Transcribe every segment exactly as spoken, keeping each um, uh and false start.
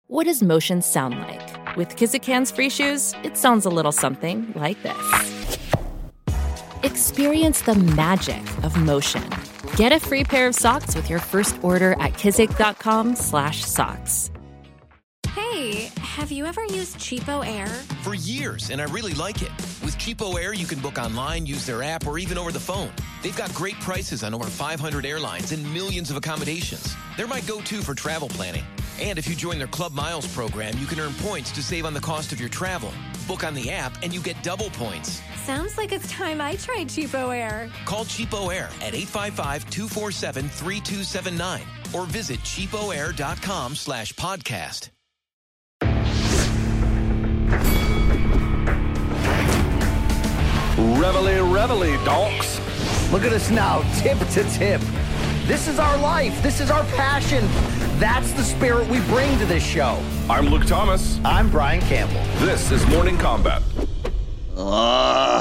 What does motion sound like? With Kizik Hands Free Shoes, it sounds a little something like this. Experience the magic of motion. Get a free pair of socks with your first order at kizik.com slash socks. Hey, have you ever used Cheapo Air? For years, and I really like it. With Cheapo Air, you can book online, use their app, or even over the phone. They've got great prices on over five hundred airlines and millions of accommodations. They're my go-to for travel planning. And if you join their Club Miles program, you can earn points to save on the cost of your travel. Book on the app, and you get double points. Sounds like it's time I tried Cheapo Air. Call Cheapo Air at eight five five, two four seven, three two seven nine or visit cheapoair.com slash podcast. Reveille, reveille, donks. Look at us now, tip to tip. This is our life. This is our passion. That's the spirit we bring to this show. I'm Luke Thomas. I'm Brian Campbell. This is Morning Combat. Oh,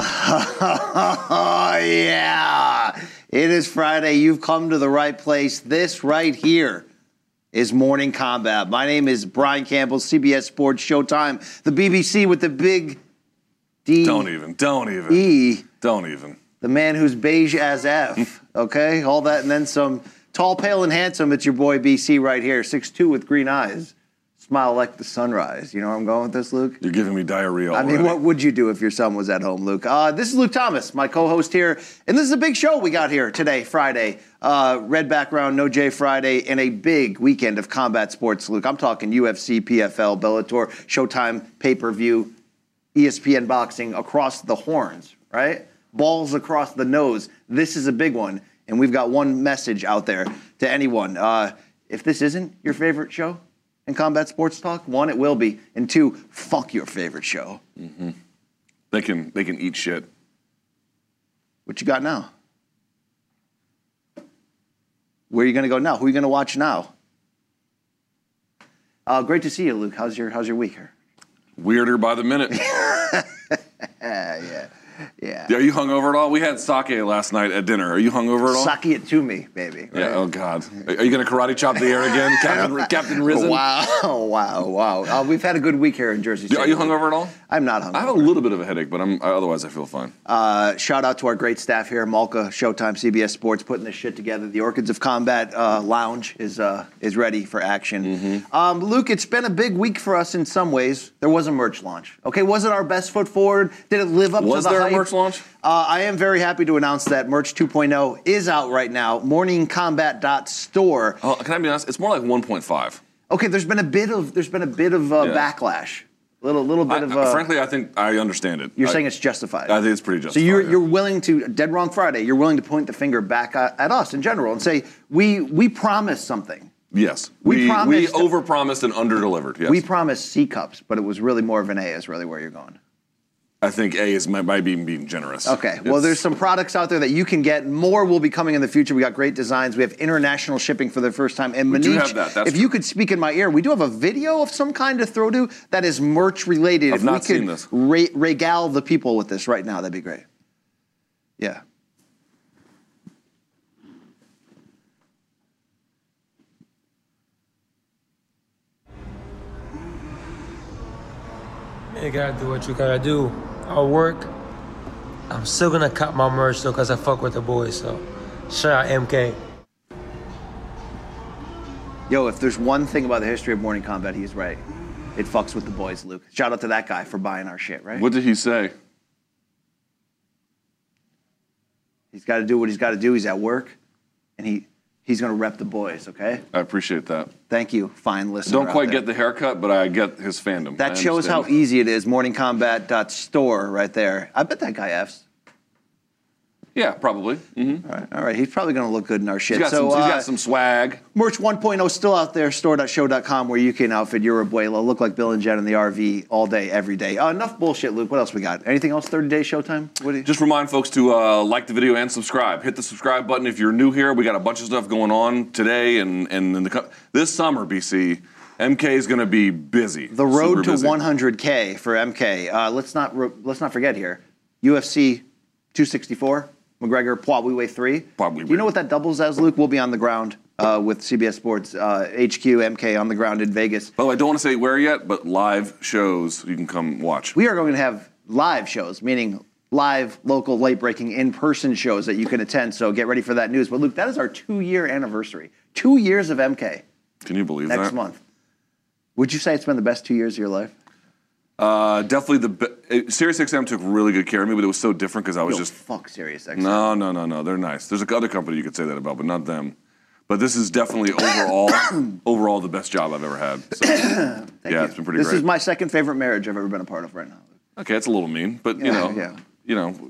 yeah. It is Friday. You've come to the right place. This right here is Morning Combat. My name is Brian Campbell, C B S Sports Showtime, the B B C with the big D. Don't even. Don't even. E. Don't even. The man who's beige as F. Okay? All that and then some. Tall, pale, and handsome. It's your boy B C right here. six two with green eyes. Smile like the sunrise. You know where I'm going with this, Luke? You're giving me diarrhea already. I mean, what would you do if your son was at home, Luke? Uh, this is Luke Thomas, my co-host here. And this is a big show we got here today, Friday. Uh, red background, no J Friday, and a big weekend of combat sports, Luke. I'm talking U F C, P F L, Bellator, Showtime, pay-per-view, E S P N boxing across the horns, right? Balls across the nose. This is a big one. And we've got one message out there to anyone. Uh, if this isn't your favorite show in combat sports talk, one, it will be. And two, fuck your favorite show. Mm-hmm. They can they can eat shit. What you got now? Where are you going to go now? Who are you going to watch now? Uh, great to see you, Luke. How's your How's your week here? Weirder by the minute. yeah. Yeah. Are you hungover at all? We had sake last night at dinner. Are you hungover at all? Sake it to me, baby. Right? Yeah. Oh God. Are you going to karate chop the air again, Captain Captain Risen? Wow! Wow! Wow! Uh, we've had a good week here in Jersey City. Are you hungover at all? I'm not hungover. I have a little bit of a headache, but I'm otherwise I feel fine. Uh, shout out to our great staff here, Malka, Showtime, C B S Sports, putting this shit together. The Orchids of Combat uh, Lounge is uh, is ready for action. Mm-hmm. Um, Luke, it's been a big week for us in some ways. There was a merch launch. Okay, was it our best foot forward? Did it live up was to the hype? Was there a merch launch? Uh, I am very happy to announce that Merch two point oh is out right now, morning combat dot store. Oh, can I be honest? It's more like one point five. Okay, there's been a bit of there's been a bit of uh, yeah. backlash. Little little bit I, of uh, frankly, I think I understand it. You're I, saying it's justified. I think it's pretty justified. So you're yeah. you're willing to Dead Wrong Friday. You're willing to point the finger back at, at us in general and say we we promised something. Yes, we, we promised. We overpromised and underdelivered. Yes, we promised C cups, but it was really more of an A. Is really where you're going. I think A is might, might be being generous. Okay. It's, well, there's some products out there that you can get. More will be coming in the future. We got great designs. We have international shipping for the first time. And we Manish, do have that. That's if true. you could speak in my ear, we do have a video of some kind to throw to that is merch related. I've if not we could seen this. Re- regale the people with this right now, that'd be great. Yeah. You gotta do what you gotta do. I'll work. I'm still gonna cut my merch though, cause I fuck with the boys. So, shout out M K. Yo, if there's one thing about the history of Morning Combat, he's right. It fucks with the boys, Luke. Shout out to that guy for buying our shit, right? What did he say? He's got to do what he's got to do. He's at work, and he he's gonna rep the boys. Okay. I appreciate that. Thank you, fine listener. Don't quite out there. get the haircut, but I get his fandom. That I shows how understand. easy it is. morning combat dot store right there. I bet that guy F's. Yeah, probably. Mm-hmm. All right, all right. He's probably going to look good in our shit. He's got, so, some, he's uh, got some swag. Merch one point oh still out there, store dot show dot com, where you can outfit your abuela. Look like Bill and Jen in the R V all day, every day. Uh, enough bullshit, Luke. What else we got? Anything else thirty day Showtime? What do you... Just remind folks to uh, like the video and subscribe. Hit the subscribe button if you're new here. We got a bunch of stuff going on today and, and in the co- this summer, B C. M K is going to be busy. The road to busy. one hundred K for M K. Uh, let's not re- let's not forget here. U F C two sixty-four. McGregor, Poids, we weigh three. Poids, we Do you know weigh. what that doubles as, Luke? We'll be on the ground uh, with C B S Sports uh, H Q, M K on the ground in Vegas. By the way, I don't want to say where yet, but live shows you can come watch. We are going to have live shows, meaning live, local, late-breaking, in-person shows that you can attend, so get ready for that news. But, Luke, that is our two-year anniversary. Two years of M K. Can you believe next that? Next month. Would you say it's been the best two years of your life? Uh, definitely the be- Sirius X M took really good care of me, but it was so different because I was Yo, just fuck Sirius X M. No, no, no, no. They're nice. There's a other company you could say that about, but not them. But this is definitely overall, overall the best job I've ever had. So, yeah, you. it's been pretty this great. This is my second favorite marriage I've ever been a part of right now. Okay, it's a little mean, but you yeah, know, yeah. you know,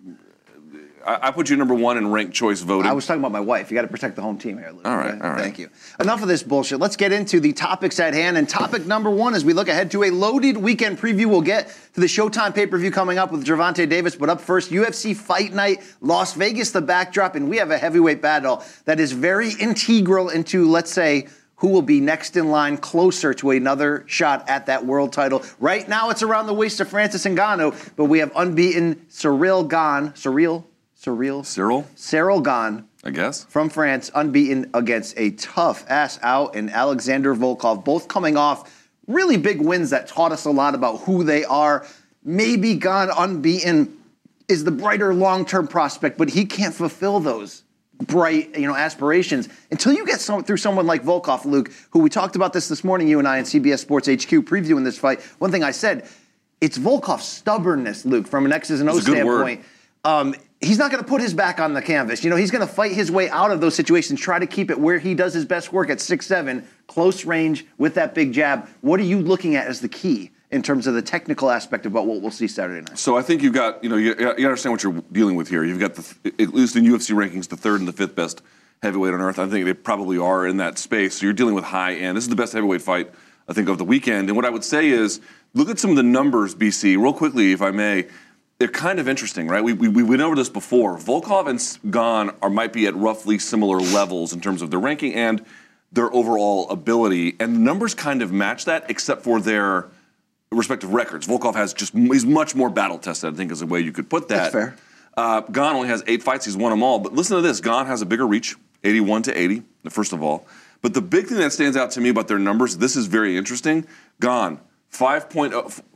I, I put you number one in ranked choice voting. I was talking about my wife. You got to protect the home team here, Luke. All right, okay? all right. Thank you. Enough of this bullshit. Let's get into the topics at hand. And topic number one, as we look ahead to a loaded weekend preview, we'll get to the Showtime pay-per-view coming up with Gervonta Davis. But up first, U F C Fight Night, Las Vegas, the backdrop, and we have a heavyweight battle that is very integral into, let's say, who will be next in line closer to another shot at that world title. Right now, it's around the waist of Francis Ngannou, but we have unbeaten Ciryl Gane. Ciryl? Ciryl? Cyril? Ciryl Gane. I guess. From France, unbeaten against a tough-ass out in Alexander Volkov, both coming off really big wins that taught us a lot about who they are. Maybe Gane unbeaten is the brighter long-term prospect, but he can't fulfill those bright, you know, aspirations until you get some, through someone like Volkov, Luke, who we talked about this this morning, you and I, in C B S Sports H Q previewing this fight. One thing I said, it's Volkov's stubbornness, Luke, from an X's and O's standpoint. Um, he's not going to put his back on the canvas. You know, he's going to fight his way out of those situations, try to keep it where he does his best work at six seven, close range with that big jab. What are you looking at as the key in terms of the technical aspect about what we'll see Saturday night? So I think you've got, you know, you, you understand what you're dealing with here. You've got, the, at least in U F C rankings, the third and the fifth best heavyweight on earth. I think they probably are in that space. So you're dealing with high end. This is the best heavyweight fight, I think, of the weekend. And what I would say is, look at some of the numbers, B C, real quickly, if I may. They're kind of interesting, right? We, we, we went over this before. Volkov and Gane are, might be at roughly similar levels in terms of their ranking and their overall ability. And the numbers kind of match that, except for their respective records. Volkov has just, he's much more battle-tested, I think is the way you could put that. That's fair. Uh, Gane only has eight fights. He's won them all. But listen to this. Gane has a bigger reach, eighty-one to eighty, first of all. But the big thing that stands out to me about their numbers, this is very interesting. Gane, five point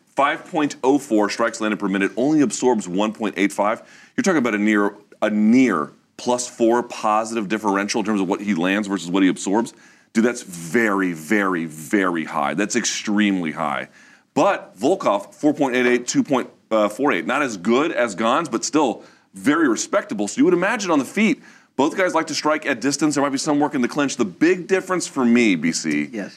oh four strikes landed per minute, only absorbs one point eight five. You're talking about a near a near plus four positive differential in terms of what he lands versus what he absorbs. Dude, that's very, very, very high. That's extremely high. But Volkov, four point eight eight, two point four eight. Not as good as Gane's, but still very respectable. So you would imagine on the feet, both guys like to strike at distance. There might be some work in the clinch. The big difference for me, B C, yes,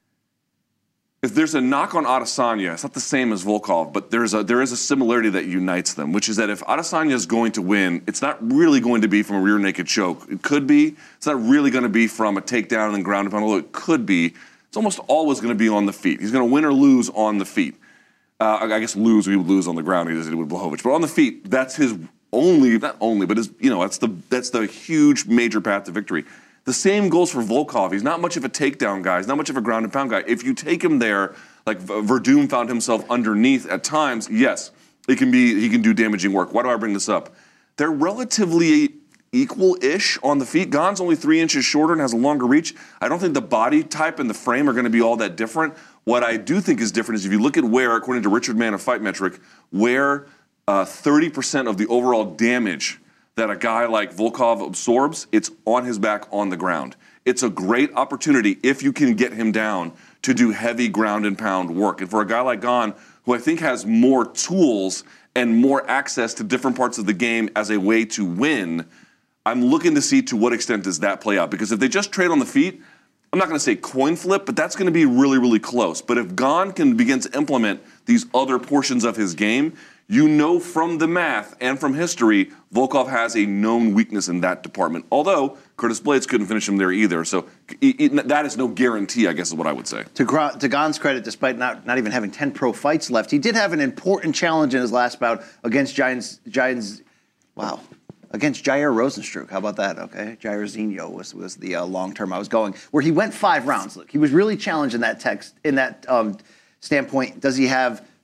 if there's a knock on Adesanya, it's not the same as Volkov, but there's a, there is a similarity that unites them, which is that if Adesanya is going to win, it's not really going to be from a rear naked choke. It could be. It's not really going to be from a takedown and ground and pound, although it could be. It's almost always going to be on the feet. He's going to win or lose on the feet. Uh, I guess lose, we would lose on the ground as he did with Blachowicz. But on the feet, that's his only, not only, but his, you know, that's the that's the huge major path to victory. The same goes for Volkov. He's not much of a takedown guy. He's not much of a ground and pound guy. If you take him there, like Verdum found himself underneath at times, yes, it can be. He can do damaging work. Why do I bring this up? They're relatively equal-ish on the feet. Gane's only three inches shorter and has a longer reach. I don't think the body type and the frame are going to be all that different. What I do think is different is if you look at where, according to Richard Mann of Fight Metric, where uh, thirty percent of the overall damage that a guy like Volkov absorbs, it's on his back on the ground. It's a great opportunity if you can get him down to do heavy ground and pound work. And for a guy like Gane, who I think has more tools and more access to different parts of the game as a way to win, I'm looking to see to what extent does that play out. Because if they just trade on the feet, I'm not going to say coin flip, but that's going to be really, really close. But if Gane can begin to implement these other portions of his game, you know from the math and from history, Volkov has a known weakness in that department. Although Curtis Blades couldn't finish him there either. So it, it, that is no guarantee, I guess is what I would say. To, to Gane's credit, despite not, not even having ten pro fights left, he did have an important challenge in his last bout against Giants, Giants, wow, against Jair Rosenstruck. How about that, okay? Jair Zinho was, was the uh, long term I was going, where he went five rounds. Look, he was really challenged in that text, in that um, standpoint. Does he have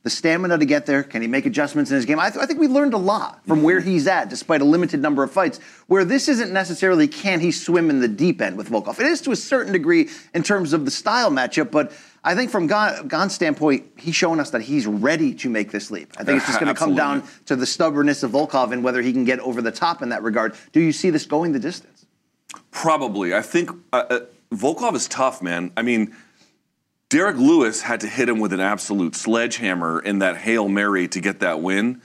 the stamina to get there? Can he make adjustments in his game? I, th- I think we learned a lot from where he's at, despite a limited number of fights, where this isn't necessarily can he swim in the deep end with Volkov. It is to a certain degree in terms of the style matchup, but I think from Gon, Gon's standpoint, he's showing us that he's ready to make this leap. I think it's just going to come down to the stubbornness of Volkov and whether he can get over the top in that regard. Do you see this going the distance? Probably. I think uh, uh, Volkov is tough, man. I mean, Derek Lewis had to hit him with an absolute sledgehammer in that Hail Mary to get that win.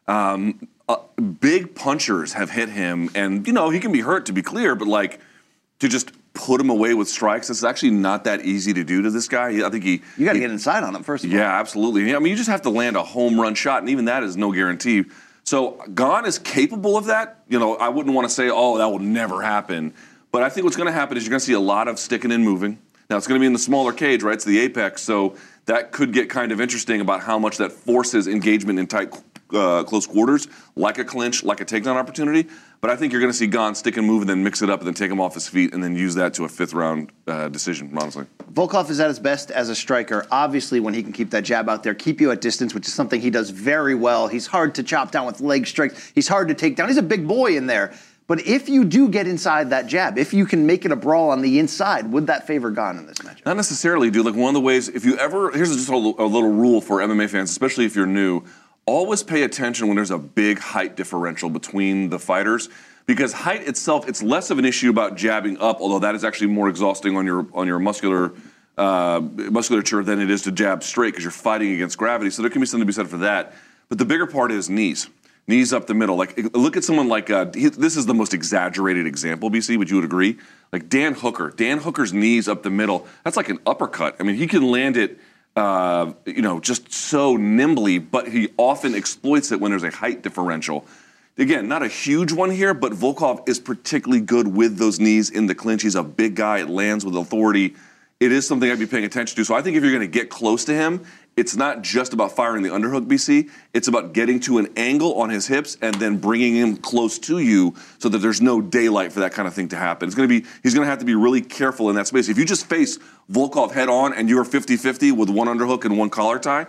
Um, uh, big punchers have hit him, and, you know, he can be hurt, to be clear, but, like, to just put him away with strikes, it's actually not that easy to do to this guy. I think he... You got to he, get inside on him, first of all. Yeah, absolutely. I mean, you just have to land a home run shot, and even that is no guarantee. So Gon is capable of that. You know, I wouldn't want to say, oh, that will never happen. But I think what's going to happen is you're going to see a lot of sticking and moving. Now, it's going to be in the smaller cage, right? It's the apex, so that could get kind of interesting about how much that forces engagement in tight, uh, close quarters, like a clinch, like a takedown opportunity. But I think you're going to see Gon stick and move and then mix it up and then take him off his feet and then use that to a fifth-round uh, decision, honestly. Volkov is at his best as a striker, obviously, when he can keep that jab out there, keep you at distance, which is something he does very well. He's hard to chop down with leg strikes. He's hard to take down. He's a big boy in there. But if you do get inside that jab, if you can make it a brawl on the inside, would that favor Gon in this matchup? Not necessarily, dude. Like, one of the ways, if you ever, here's just a, a little rule for M M A fans, especially if you're new, always pay attention when there's a big height differential between the fighters, because height itself, it's less of an issue about jabbing up, although that is actually more exhausting on your on your muscular uh, musculature than it is to jab straight, because you're fighting against gravity. So there can be something to be said for that. But the bigger part is knees. Knees up the middle. Like, look at someone like, uh, he, this is the most exaggerated example, B C, but you would agree? Like Dan Hooker. Dan Hooker's knees up the middle, that's like an uppercut. I mean, he can land it, uh, you know, just so nimbly, but he often exploits it when there's a height differential. Again, not a huge one here, but Volkov is particularly good with those knees in the clinch. He's a big guy. It lands with authority. It is something I'd be paying attention to. So I think if you're going to get close to him, it's not just about firing the underhook, B C. It's about getting to an angle on his hips and then bringing him close to you so that there's no daylight for that kind of thing to happen. It's going to be, he's going to have to be really careful in that space. If you just face Volkov head on and you're fifty-fifty with one underhook and one collar tie,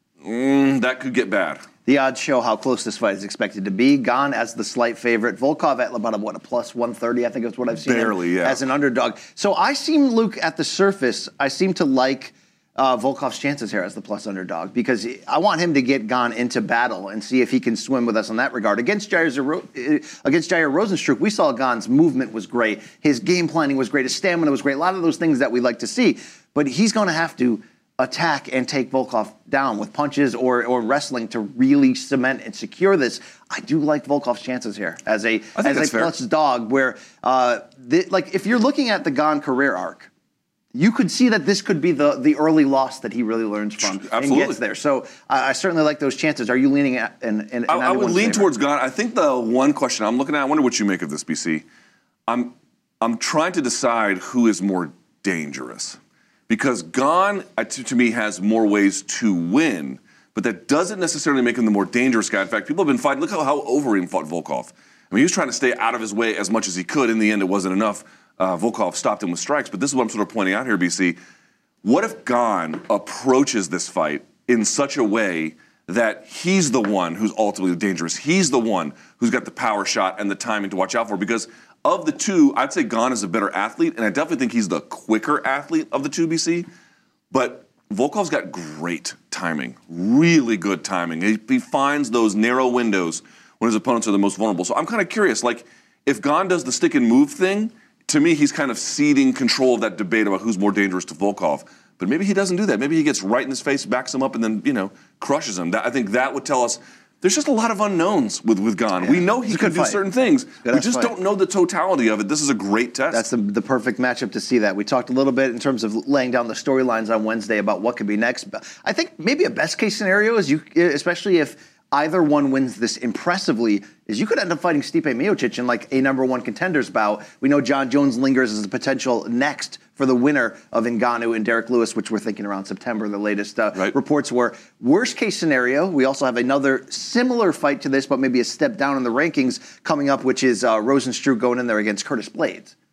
mm, that could get bad. The odds show how close this fight is expected to be. Gon as the slight favorite. Volkov at about a, what, a plus one thirty, I think is what I've seen. Barely, him yeah. As an underdog. So I seem, Luke, at the surface, I seem to like uh, Volkov's chances here as the plus underdog, because I want him to get Gon into battle and see if he can swim with us in that regard. Against Jair, Zero, against Jair Rozenstruik, we saw Gon's movement was great. His game planning was great. His stamina was great. A lot of those things that we like to see. But he's going to have to attack and take Volkov down with punches or, or wrestling to really cement and secure this. I do like Volkov's chances here as a as a plus dog, where uh, the, like if you're looking at the Gon career arc, you could see that this could be the the early loss that he really learns from Absolutely. and gets there. So uh, I certainly like those chances. Are you leaning at in, in, in I, I would lean favor? towards Gon. I think the one question I'm looking at, I wonder what you make of this, B C. I'm I'm trying to decide who is more dangerous. Because Gon, to, to me, has more ways to win, but that doesn't necessarily make him the more dangerous guy. In fact, people have been fighting. Look how, how Overeem fought Volkov. I mean, he was trying to stay out of his way as much as he could. In the end, it wasn't enough. Uh, Volkov stopped him with strikes. But this is what I'm sort of pointing out here, B C. What if Gon approaches this fight in such a way that he's the one who's ultimately dangerous? He's the one who's got the power shot and the timing to watch out for. Because of the two, I'd say Gon is a better athlete, and I definitely think he's the quicker athlete of the two, B C. But Volkov's got great timing, really good timing. He, he finds those narrow windows when his opponents are the most vulnerable. So I'm kind of curious, like, if Gon does the stick and move thing, to me, he's kind of ceding control of that debate about who's more dangerous to Volkov. But maybe he doesn't do that. Maybe he gets right in his face, backs him up, and then, you know, crushes him. That, I think that would tell us there's just a lot of unknowns with, with Gon. Yeah. We know he can do fight. certain things. Good we just fight. don't know the totality of it. This is a great test. That's the, the perfect matchup to see that. We talked a little bit in terms of laying down the storylines on Wednesday about what could be next. I think maybe a best case scenario is you, especially if either one wins this impressively, is you could end up fighting Stipe Miocic in like a number one contenders bout. We know John Jones lingers as a potential next for the winner of Ngannou and Derek Lewis, which we're thinking around September. The latest uh, right. reports were. Worst case scenario, we also have another similar fight to this, but maybe a step down in the rankings coming up, which is uh, Rozenstruik going in there against Curtis Blaydes.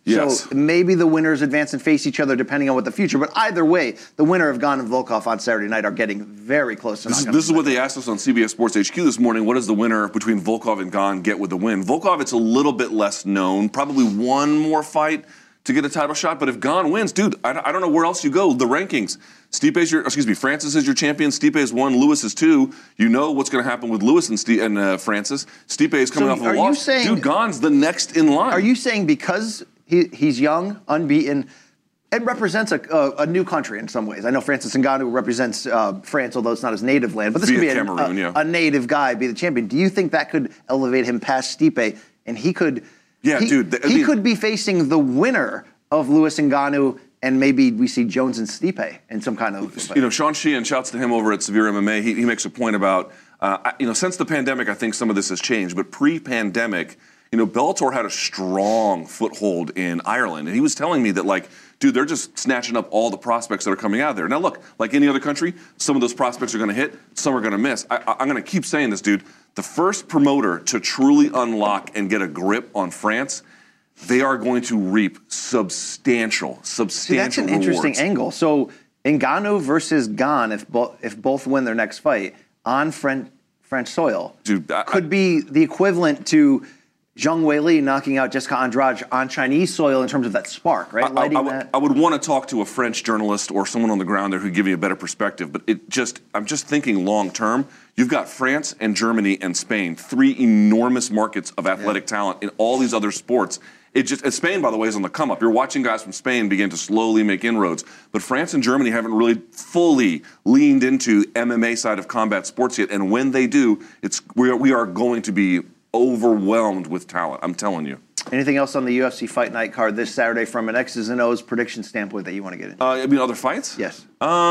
Yes. So maybe the winners advance and face each other depending on what the future. But either way, the winner of Gane and Volkov on Saturday night are getting very close to This, is, knocking this is on what the they asked us on C B S Sports H Q this morning. What does the winner between Volkov and Gane get with the win? Volkov, it's a little bit less known. Probably one more fight to get a title shot. But if Gane wins, dude, I, I don't know where else you go. The rankings. Stipe's your, excuse me, Francis is your champion. Stipe is one. Lewis is two. You know what's going to happen with Lewis and, Stipe, and uh, Francis. Stipe is coming So off of a are you loss. saying- Dude, Gane's the next in line. Are you saying because he, he's young, unbeaten, it represents a, a, a new country in some ways? I know Francis Ngannou represents uh, France, although it's not his native land. But this Via could be a, Cameroon, a, yeah. a native guy be the champion. Do you think that could elevate him past Stipe, and he could? Yeah, he, dude, the- I he mean- could be facing the winner of Lewis Ngannou, and maybe we see Jones and Stipe in some kind of. You know, Sean Sheehan, shouts to him over at Severe M M A. He, he makes a point about, uh, I- you know, since the pandemic, I think some of this has changed. But pre-pandemic, you know, Bellator had a strong foothold in Ireland. And he was telling me that, like, dude, they're just snatching up all the prospects that are coming out of there. Now, look, like any other country, some of those prospects are going to hit, some are going to miss. I, I, I'm going to keep saying this, dude. The first promoter to truly unlock and get a grip on France, they are going to reap substantial, substantial See, that's an rewards. interesting angle. So Ngannou versus Gane, if, bo- if both win their next fight on French, French soil, Dude, I- could be the equivalent to Zhang Weili knocking out Jessica Andrade on Chinese soil in terms of that spark, right? I, I, Lighting I would- that. I would want to talk to a French journalist or someone on the ground there who'd give you a better perspective. But it just, I'm just thinking long term. You've got France and Germany and Spain, three enormous markets of athletic yeah. talent in all these other sports. It just, and Spain, by the way, is on the come up. You're watching guys from Spain begin to slowly make inroads. But France and Germany haven't really fully leaned into M M A side of combat sports yet. And when they do, it's we are, we are going to be overwhelmed with talent. I'm telling you. Anything else on the U F C Fight Night card this Saturday from an X's and O's prediction standpoint that you want to get into? Uh, I mean, other fights? Yes.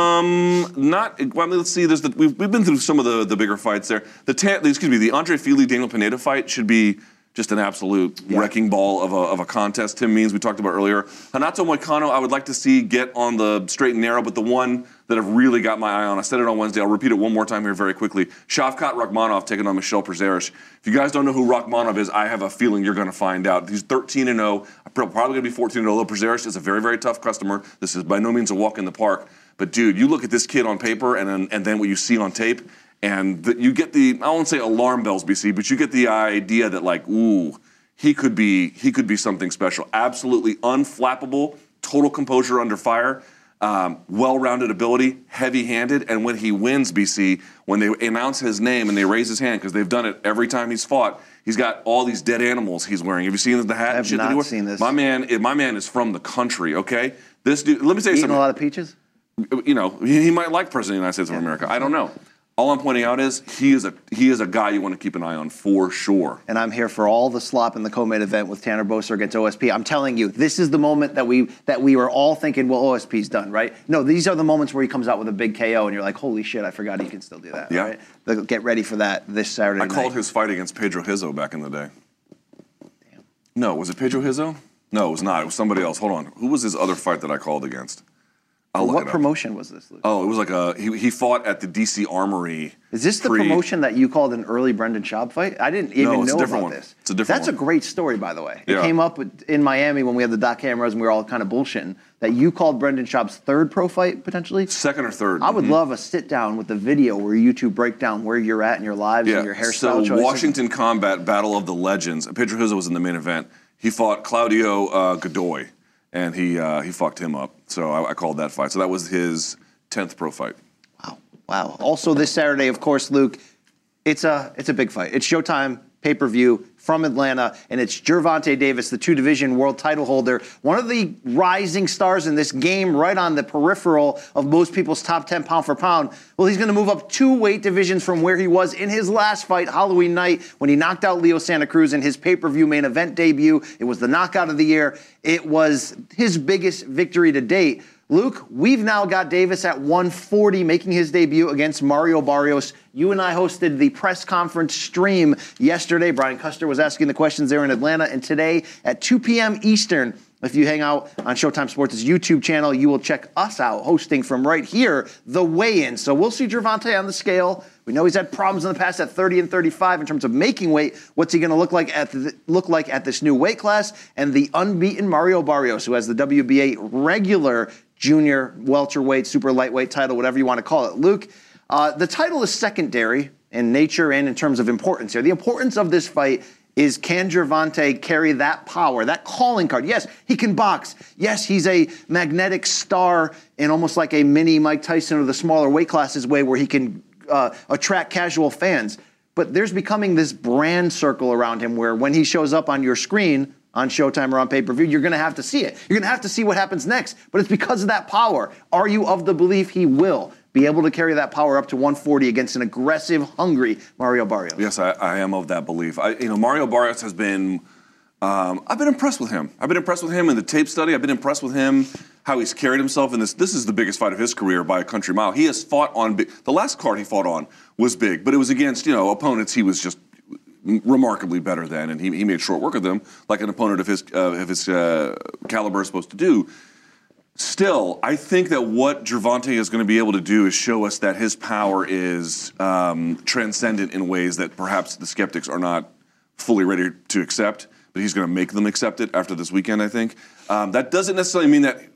Um, not. Well, let's see. There's the, we've we've been through some of the, the bigger fights there. The, ta- the excuse me, the Andre Fili Daniel Pineda fight should be just an absolute yeah. wrecking ball of a, of a contest. Tim Means, we talked about earlier. Hanato Moicano, I would like to see get on the straight and narrow, but the one that I've really got my eye on, I said it on Wednesday, I'll repeat it one more time here very quickly. Shavkat Rakhmonov taking on Michel Prazeres. If you guys don't know who Rakhmonov is, I have a feeling you're going to find out. He's thirteen and oh, probably going to be fourteen and oh, although Prazeres is a very, very tough customer. This is by no means a walk in the park. But, dude, you look at this kid on paper and then, and then what you see on tape, and the, you get the, I won't say alarm bells, B C, but you get the idea that, like, ooh, he could be he could be something special. Absolutely unflappable, total composure under fire, um, well-rounded ability, heavy-handed, and when he wins, B C, when they announce his name and they raise his hand, because they've done it every time he's fought, he's got all these dead animals he's wearing. Have you seen the hat? I have and shit not that he wears? seen this. My man, my man is from the country. Okay, this dude. Let me tell you Eating something. a lot of peaches? You know, he, he might like President of the United States of America. I don't know. All I'm pointing out is he is a he is a guy you want to keep an eye on for sure. And I'm here for all the slop in the co-main event with Tanner Boser against O S P. I'm telling you, this is the moment that we that we were all thinking, well, O S P's done, right? No, these are the moments where he comes out with a big K O, and you're like, holy shit, I forgot he can still do that. Yeah. Right? Get ready for that this Saturday I night. called his fight against Pedro Hizzo back in the day. Damn. No, was it Pedro Hizzo? No, it was not. It was somebody else. Hold on. Who was his other fight that I called against? I'll look What it up. promotion was this, Luke? Oh, it was like a he, he fought at the D C Armory. Is this the pre- promotion that you called an early Brendan Schaub fight? I didn't even No, it's a know different about one. this. It's a different That's one. a great story, by the way. It Yeah. came up in Miami when we had the dot cameras and we were all kind of bullshitting that you called Brendan Schaub's third pro fight, potentially? Second or third. I would Mhm. love a sit down with the video where you two break down where you're at in your lives Yeah. and your hairstyle so choices. Washington Combat Battle of the Legends. Pedro Hizzo was in the main event. He fought Claudio uh, Godoy, and he uh, he fucked him up. So I, I called that fight. So that was his tenth pro fight. Wow. Wow. Also this Saturday, of course, Luke, it's a it's a big fight. It's Showtime pay-per-view from Atlanta, and it's Gervonta Davis, the two-division world title holder, one of the rising stars in this game, right on the peripheral of most people's top ten pound for pound. Well, he's going to move up two weight divisions from where he was in his last fight, Halloween night, when he knocked out Leo Santa Cruz in his pay-per-view main event debut. It was the knockout of the year. It was his biggest victory to date. Luke, we've now got Davis at one forty, making his debut against Mario Barrios. You and I hosted the press conference stream yesterday. Brian Custer was asking the questions there in Atlanta. And today at two p.m. Eastern, If you hang out on Showtime Sports' YouTube channel, you will check us out hosting from right here, the weigh-in. So we'll see Gervonta on the scale. We know he's had problems in the past at thirty and thirty-five in terms of making weight. What's he going to look like at the, look like at this new weight class? And the unbeaten Mario Barrios, who has the W B A regular junior welterweight, super lightweight title, whatever you want to call it. Luke, uh, the title is secondary in nature and in terms of importance here. The importance of this fight is, can Gervonta carry that power, that calling card? Yes, he can box. Yes, he's a magnetic star in almost like a mini Mike Tyson or the smaller weight classes way where he can uh, attract casual fans. But there's becoming this brand circle around him where when he shows up on your screen, on Showtime or on pay-per-view, you're going to have to see it. You're going to have to see what happens next. But it's because of that power. Are you of the belief he will be able to carry that power up to one forty against an aggressive, hungry Mario Barrios? Yes, I, I am of that belief. I, you know, Mario Barrios has been, um, I've been impressed with him. I've been impressed with him in the tape study. I've been impressed with him, how he's carried himself in this. This is the biggest fight of his career by a country mile. He has fought on, big, the last card he fought on was big, but it was against, you know, opponents he was just remarkably better than, and he, he made short work of them, like an opponent of his, uh, of his uh, caliber is supposed to do. Still, I think that what Gervonta is going to be able to do is show us that his power is um, transcendent in ways that perhaps the skeptics are not fully ready to accept, but he's going to make them accept it after this weekend, I think. Um, that doesn't necessarily mean that,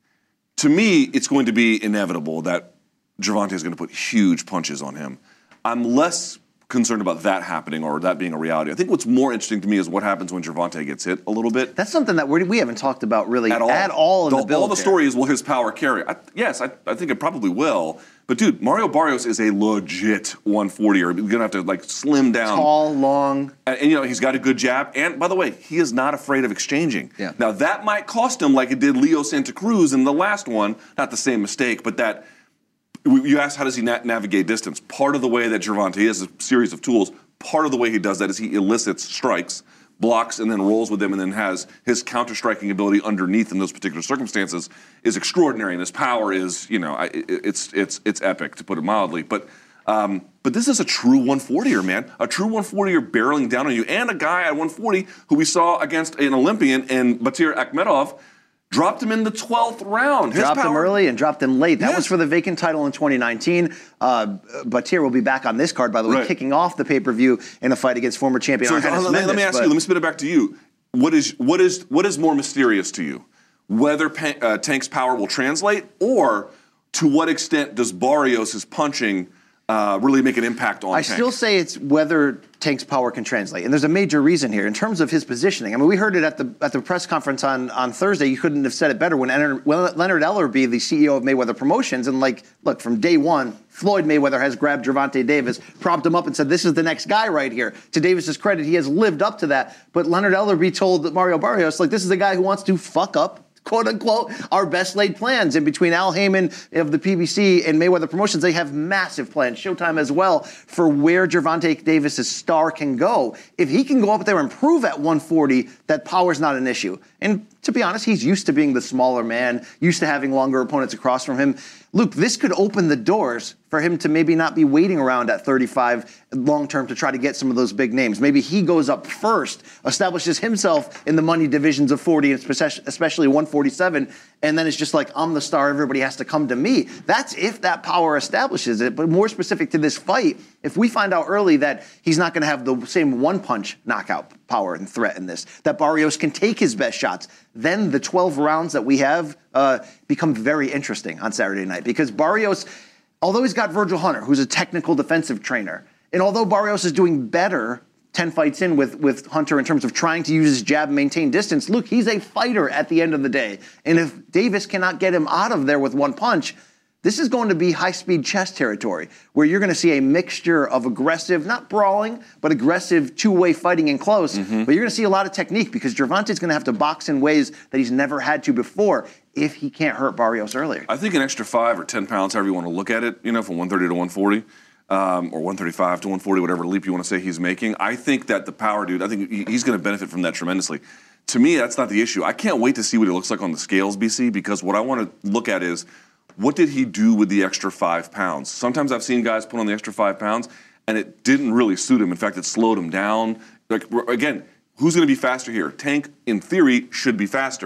to me, it's going to be inevitable that Gervonta is going to put huge punches on him. I'm less concerned about that happening or that being a reality. I think what's more interesting to me is what happens when Gervonta gets hit a little bit. That's something that we're, we haven't talked about really at all, at all in the, the build. All the here. story is, will his power carry? I, yes, I, I think it probably will. But, dude, Mario Barrios is a legit one forty-er. You're going to have to, like, slim down. Tall, long. And, and, you know, he's got a good jab. And, by the way, he is not afraid of exchanging. Yeah. Now, that might cost him like it did Leo Santa Cruz in the last one. Not the same mistake, but that – you asked how does he na- navigate distance. Part of the way that Gervonta is a series of tools. Part of the way he does that is he elicits strikes, blocks, and then rolls with them, and then has his counter-striking ability underneath in those particular circumstances is extraordinary, and his power is, you know, it's it's it's epic, to put it mildly. But um, but this is a true one forty-er, man. A true one forty-er barreling down on you, and a guy at one forty who we saw against an Olympian in Batir Akhmedov, dropped him in the twelfth round. His dropped power, him early and dropped him late. That yes. was for the vacant title in twenty nineteen. Uh, Batir will be back on this card, by the way, right. kicking off the pay-per-view in a fight against former champion So Argenis let, Mendes. let me ask but, you, let me spin it back to you. What is what is what is more mysterious to you? Whether pa- uh, Tank's power will translate, or to what extent does Barrios' punching uh, really make an impact on I Tank? still say it's whether Tank's power can translate. And there's a major reason here in terms of his positioning. I mean, we heard it at the at the press conference on, on Thursday. You couldn't have said it better when Leonard, when Leonard Ellerbe, the C E O of Mayweather Promotions, and like, look, from day one, Floyd Mayweather has grabbed Gervonta Davis, propped him up and said, this is the next guy right here. To Davis's credit, he has lived up to that. But Leonard Ellerbe told Mario Barrios, like, this is the guy who wants to fuck up, quote unquote, our best laid plans. And between Al Heyman of the P B C and Mayweather Promotions, they have massive plans, Showtime as well, for where Gervonta Davis's star can go. If he can go up there and prove at one forty that power's not an issue. And to be honest, he's used to being the smaller man, used to having longer opponents across from him. Luke, this could open the doors for him to maybe not be waiting around at thirty-five long-term to try to get some of those big names. Maybe he goes up first, establishes himself in the money divisions of forty, especially one forty-seven, and then it's just like, I'm the star, everybody has to come to me. That's if that power establishes it. But more specific to this fight, if we find out early that he's not going to have the same one-punch knockout power and threat in this, that Barrios can take his best shots, then the twelve rounds that we have uh, become very interesting on Saturday night. Because Barrios, although he's got Virgil Hunter, who's a technical defensive trainer, and although Barrios is doing better ten fights in with, with Hunter in terms of trying to use his jab and maintain distance, look, he's a fighter at the end of the day. And if Davis cannot get him out of there with one punch, this is going to be high-speed chess territory, where you're going to see a mixture of aggressive, not brawling, but aggressive two-way fighting in close. Mm-hmm. But you're going to see a lot of technique because Gervonta's going to have to box in ways that he's never had to before if he can't hurt Barrios earlier. I think an extra five or ten pounds, however you want to look at it, you know, from one thirty to one forty, um, or one thirty-five to one forty, whatever leap you want to say he's making. I think that the power dude, I think he's going to benefit from that tremendously. To me, that's not the issue. I can't wait to see what he looks like on the scales, B C, because what I want to look at is, what did he do with the extra five pounds? Sometimes I've seen guys put on the extra five pounds, and it didn't really suit him. In fact, it slowed him down. Like, again, who's going to be faster here? Tank, in theory, should be faster.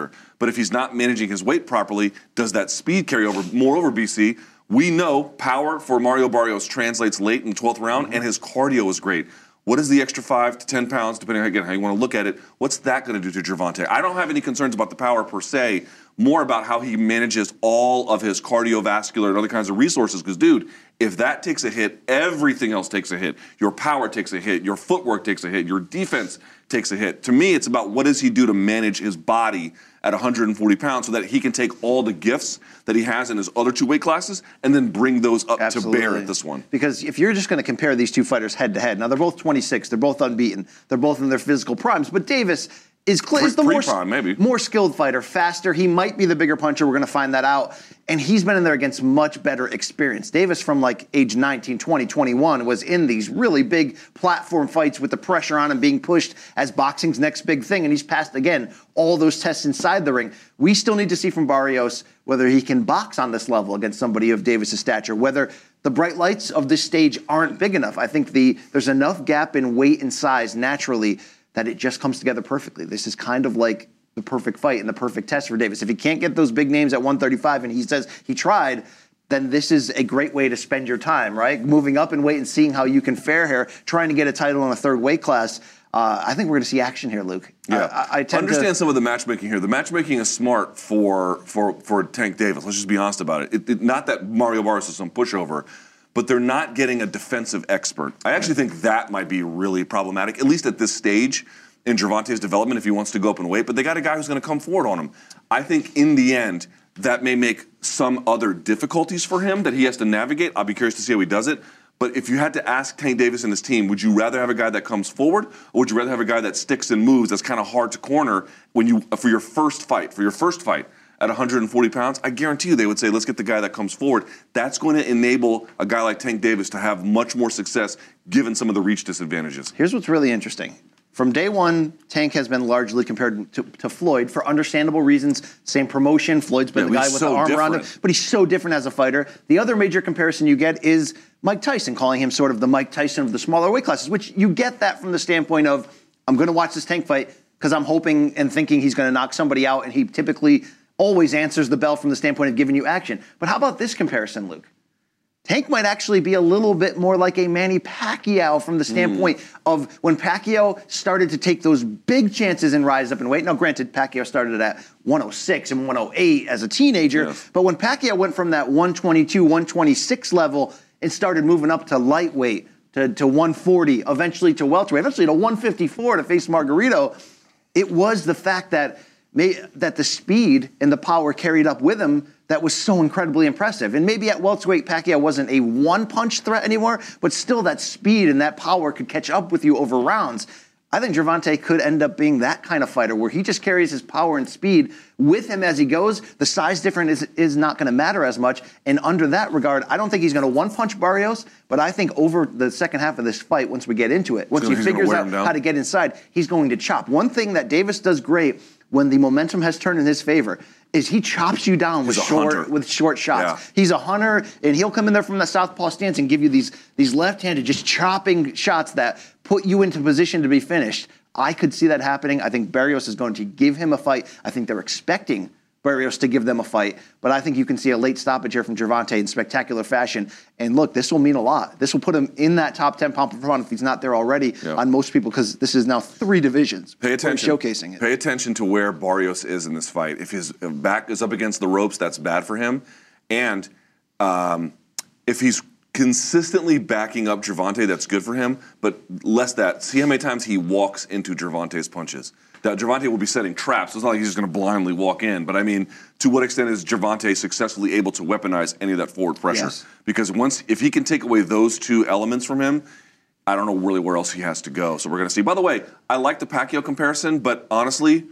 But if he's not managing his weight properly, does that speed carry over? Moreover, B C, we know power for Mario Barrios translates late in the twelfth round, mm-hmm. and his cardio is great. What is the extra five to ten pounds, depending on again, how you want to look at it? What's that going to do to Gervonta? I don't have any concerns about the power per se, more about how he manages all of his cardiovascular and other kinds of resources. Because, dude, if that takes a hit, everything else takes a hit. Your power takes a hit. Your footwork takes a hit. Your defense takes a hit. To me, it's about what does he do to manage his body at one hundred forty pounds so that he can take all the gifts that he has in his other two weight classes and then bring those up Absolutely. to bear at this one. Because if you're just going to compare these two fighters head to head, now they're both twenty-six, they're both unbeaten, they're both in their physical primes, but Davis is, cl- is the more, maybe. more skilled fighter, faster. He might be the bigger puncher. We're going to find that out. And he's been in there against much better experience. Davis from like age nineteen, twenty, twenty-one was in these really big platform fights with the pressure on him being pushed as boxing's next big thing. And he's passed, again, all those tests inside the ring. We still need to see from Barrios whether he can box on this level against somebody of Davis's stature, whether the bright lights of this stage aren't big enough. I think the there's enough gap in weight and size naturally that it just comes together perfectly. This is kind of like the perfect fight and the perfect test for Davis. If he can't get those big names at one thirty-five and he says he tried, then this is a great way to spend your time, right? Moving up in weight and seeing how you can fare here, trying to get a title in a third weight class. Uh, I think we're going to see action here, Luke. Yeah, I, I tend understand to, some of the matchmaking here. The matchmaking is smart for for for Tank Davis. Let's just be honest about it. it, it not that Mario Barrios is some pushover, but they're not getting a defensive expert. I actually think that might be really problematic, at least at this stage in Gervonta's development if he wants to go up in weight. But they got a guy who's going to come forward on him. I think in the end, that may make some other difficulties for him that he has to navigate. I'll be curious to see how he does it. But if you had to ask Tank Davis and his team, would you rather have a guy that comes forward, or would you rather have a guy that sticks and moves that's kind of hard to corner when you for your first fight, for your first fight at one hundred forty pounds? I guarantee you they would say, let's get the guy that comes forward. That's going to enable a guy like Tank Davis to have much more success given some of the reach disadvantages. Here's what's really interesting. From day one, Tank has been largely compared to, to Floyd for understandable reasons. Same promotion. Floyd's been yeah, the guy with so the arm different. around him, but he's so different as a fighter. The other major comparison you get is Mike Tyson, calling him sort of the Mike Tyson of the smaller weight classes, which you get that from the standpoint of, I'm going to watch this Tank fight because I'm hoping and thinking he's going to knock somebody out, and he typically always answers the bell from the standpoint of giving you action. But how about this comparison, Luke? Tank might actually be a little bit more like a Manny Pacquiao from the standpoint mm. of when Pacquiao started to take those big chances and rise up in weight. Now, granted, Pacquiao started at one oh six and one oh eight as a teenager, yes. but when Pacquiao went from that one twenty-two, one twenty-six level and started moving up to lightweight, to, to one forty, eventually to welterweight, eventually to one fifty-four to face Margarito, it was the fact that, may, that the speed and the power carried up with him that was so incredibly impressive. And maybe at welterweight, Pacquiao wasn't a one-punch threat anymore, but still that speed and that power could catch up with you over rounds. I think Gervonta could end up being that kind of fighter where he just carries his power and speed with him as he goes. The size difference is, is not going to matter as much. And under that regard, I don't think he's going to one-punch Barrios, but I think over the second half of this fight, once we get into it, once so he figures out how to get inside, he's going to chop. One thing that Davis does great when the momentum has turned in his favor is he chops you down with short with short shots. Yeah. He's a hunter, and he'll come in there from the southpaw stance and give you these, these left-handed, just chopping shots that put you into position to be finished. I could see that happening. I think Barrios is going to give him a fight. I think they're expecting Barrios to give them a fight, but I think you can see a late stoppage here from Gervonta in spectacular fashion. And look, this will mean a lot. This will put him in that top ten pound per pound if he's not there already yeah. on most people, because this is now three divisions. Pay attention. Showcasing it. Pay attention to where Barrios is in this fight. If his back is up against the ropes, that's bad for him. And um, if he's consistently backing up Gervonta, that's good for him. But less that. See how many times he walks into Gervonta's punches. That Gervonta will be setting traps. It's not like he's just going to blindly walk in. But, I mean, to what extent is Gervonta successfully able to weaponize any of that forward pressure? Yes. Because once, if he can take away those two elements from him, I don't know really where else he has to go. So we're going to see. By the way, I like the Pacquiao comparison, but honestly,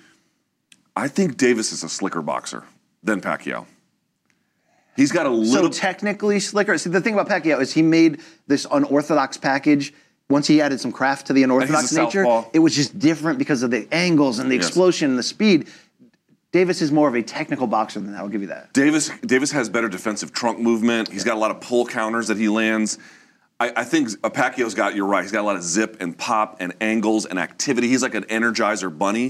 I think Davis is a slicker boxer than Pacquiao. He's got a little... So technically slicker. See, the thing about Pacquiao is he made this unorthodox package. Once he added some craft to the unorthodox nature, southpaw. It was just different because of the angles and the Yes. explosion and the speed. Davis is more of a technical boxer than that. I'll give you that. Davis Davis has better defensive trunk movement. He's got a lot of pull counters that he lands. I, I think Pacquiao's got, you're right, he's got a lot of zip and pop and angles and activity. He's like an Energizer bunny.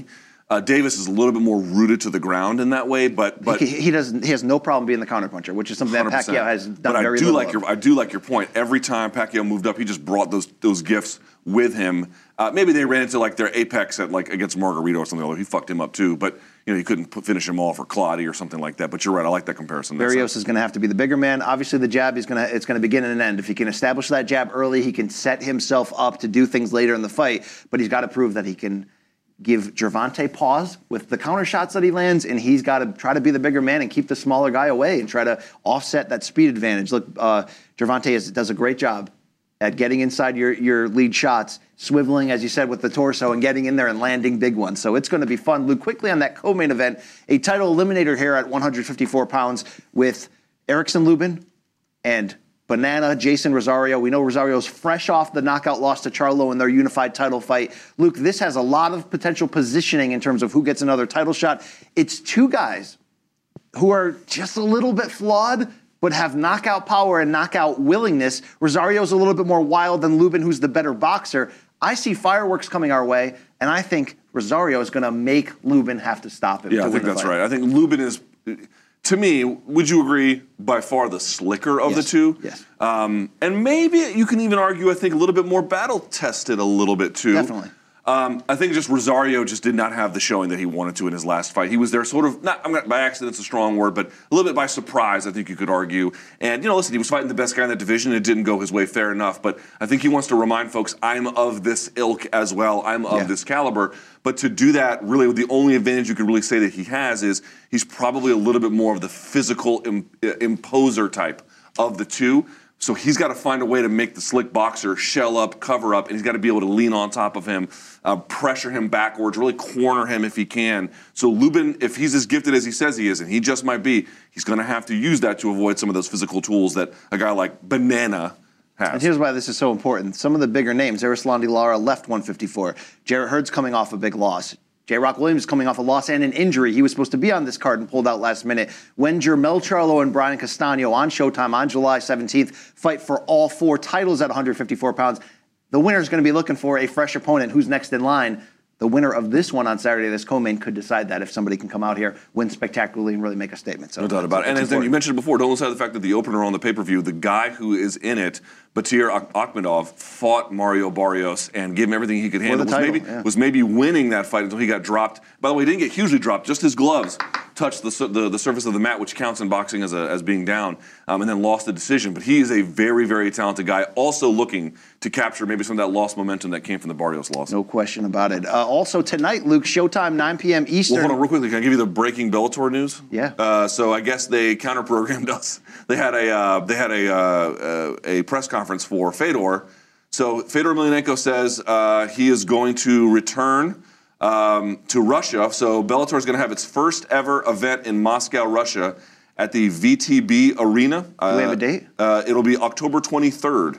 Uh, Davis is a little bit more rooted to the ground in that way, but but he, he doesn't. He has no problem being the counterpuncher, which is something that one hundred percent. Pacquiao has done but very I do little like of. your I do like your point. Every time Pacquiao moved up, he just brought those those gifts with him. Uh, maybe they ran into like their apex at like against Margarito or something. Although he fucked him up too, but you know he couldn't put, finish him off or Claudia or something like that. But you're right. I like that comparison. Barrios is going to have to be the bigger man. Obviously, the jab is going to it's going to begin and end. If he can establish that jab early, he can set himself up to do things later in the fight. But he's got to prove that he can give Gervonta pause with the counter shots that he lands, and he's got to try to be the bigger man and keep the smaller guy away and try to offset that speed advantage. Look, uh, Gervonta is, does a great job at getting inside your, your lead shots, swiveling, as you said, with the torso and getting in there and landing big ones. So it's going to be fun. Luke, quickly on that co-main event, a title eliminator here at one hundred fifty-four pounds with Erickson Lubin and Banana, Jason Rosario. We know Rosario's fresh off the knockout loss to Charlo in their unified title fight. Luke, this has a lot of potential positioning in terms of who gets another title shot. It's two guys who are just a little bit flawed, but have knockout power and knockout willingness. Rosario's a little bit more wild than Lubin, who's the better boxer. I see fireworks coming our way, and I think Rosario is going to make Lubin have to stop him. Yeah, I think that's right. I think Lubin is... To me, would you agree, by far the slicker of yes. the two? Yes. Um, and maybe you can even argue, I think, a little bit more battle-tested a little bit, too. Definitely. Um, I think just Rosario just did not have the showing that he wanted to in his last fight. He was there sort of, not I'm not, by accident, it's a strong word, but a little bit by surprise, I think you could argue. And, you know, listen, he was fighting the best guy in that division. It didn't go his way, fair enough. But I think he wants to remind folks, I'm of this ilk as well. I'm of yeah. this caliber. But to do that, really, the only advantage you can really say that he has is he's probably a little bit more of the physical im- imposer type of the two. So he's got to find a way to make the slick boxer shell up, cover up, and he's got to be able to lean on top of him, uh, pressure him backwards, really corner him if he can. So Lubin, if he's as gifted as he says he is, and he just might be, he's going to have to use that to avoid some of those physical tools that a guy like Banana has. And here's why this is so important. Some of the bigger names, Erislandy Lara left one fifty-four. Jarrett Hurd's coming off a big loss. J. Rock Williams coming off a loss and an injury. He was supposed to be on this card and pulled out last minute. When Jermell Charlo and Brian Castano on Showtime on July seventeenth fight for all four titles at one hundred fifty-four pounds, the winner is going to be looking for a fresh opponent. Who's next in line? The winner of this one on Saturday, this co-main, could decide that if somebody can come out here, win spectacularly, and really make a statement. So no doubt about it. And as you mentioned before, don't lose sight of the fact that the opener on the pay-per-view, the guy who is in it, Batir Akhmedov, fought Mario Barrios and gave him everything he could handle. Was, title, maybe, yeah. was maybe winning that fight until he got dropped. By the way, he didn't get hugely dropped. Just his gloves touched the, the, the surface of the mat, which counts in boxing as, a, as being down, um, and then lost the decision. But he is a very, very talented guy, also looking to capture maybe some of that lost momentum that came from the Barrios loss. No question about it. Uh, also tonight, Luke, Showtime, nine p.m. Eastern. Well, hold on real quickly. Can I give you the breaking Bellator news? Yeah. Uh, so I guess they counter-programmed us. They had a uh, they had a uh, uh, a press conference for Fedor. So Fedor Emelianenko says uh, he is going to return um, to Russia. So Bellator is going to have its first ever event in Moscow, Russia, at the V T B Arena. Do we have a date? Uh, it'll be October twenty-third.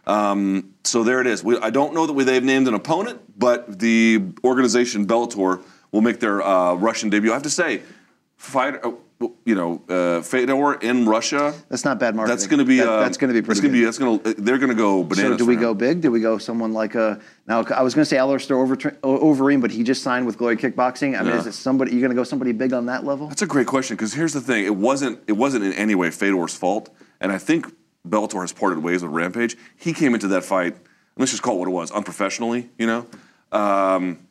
Um, so there it is. We, I don't know that we, they've named an opponent, but the organization Bellator will make their uh, Russian debut. I have to say, fight, uh, you know, uh, Fedor in Russia. That's not bad marketing. That's going to be. That, uh, that's going to be pretty. That's going to be. good. That's going to. They're going to go bananas. So do we for go him. big? Do we go someone like a? Now I was going to say Alistair Overeem, but he just signed with Glory Kickboxing. I mean, Yeah. is it somebody? You're going to go somebody big on that level? That's a great question because here's the thing. It wasn't. It wasn't in any way Fedor's fault, and I think Bellator has parted ways with Rampage. He came into that fight. Let's just call it what it was, unprofessionally. You know. Um,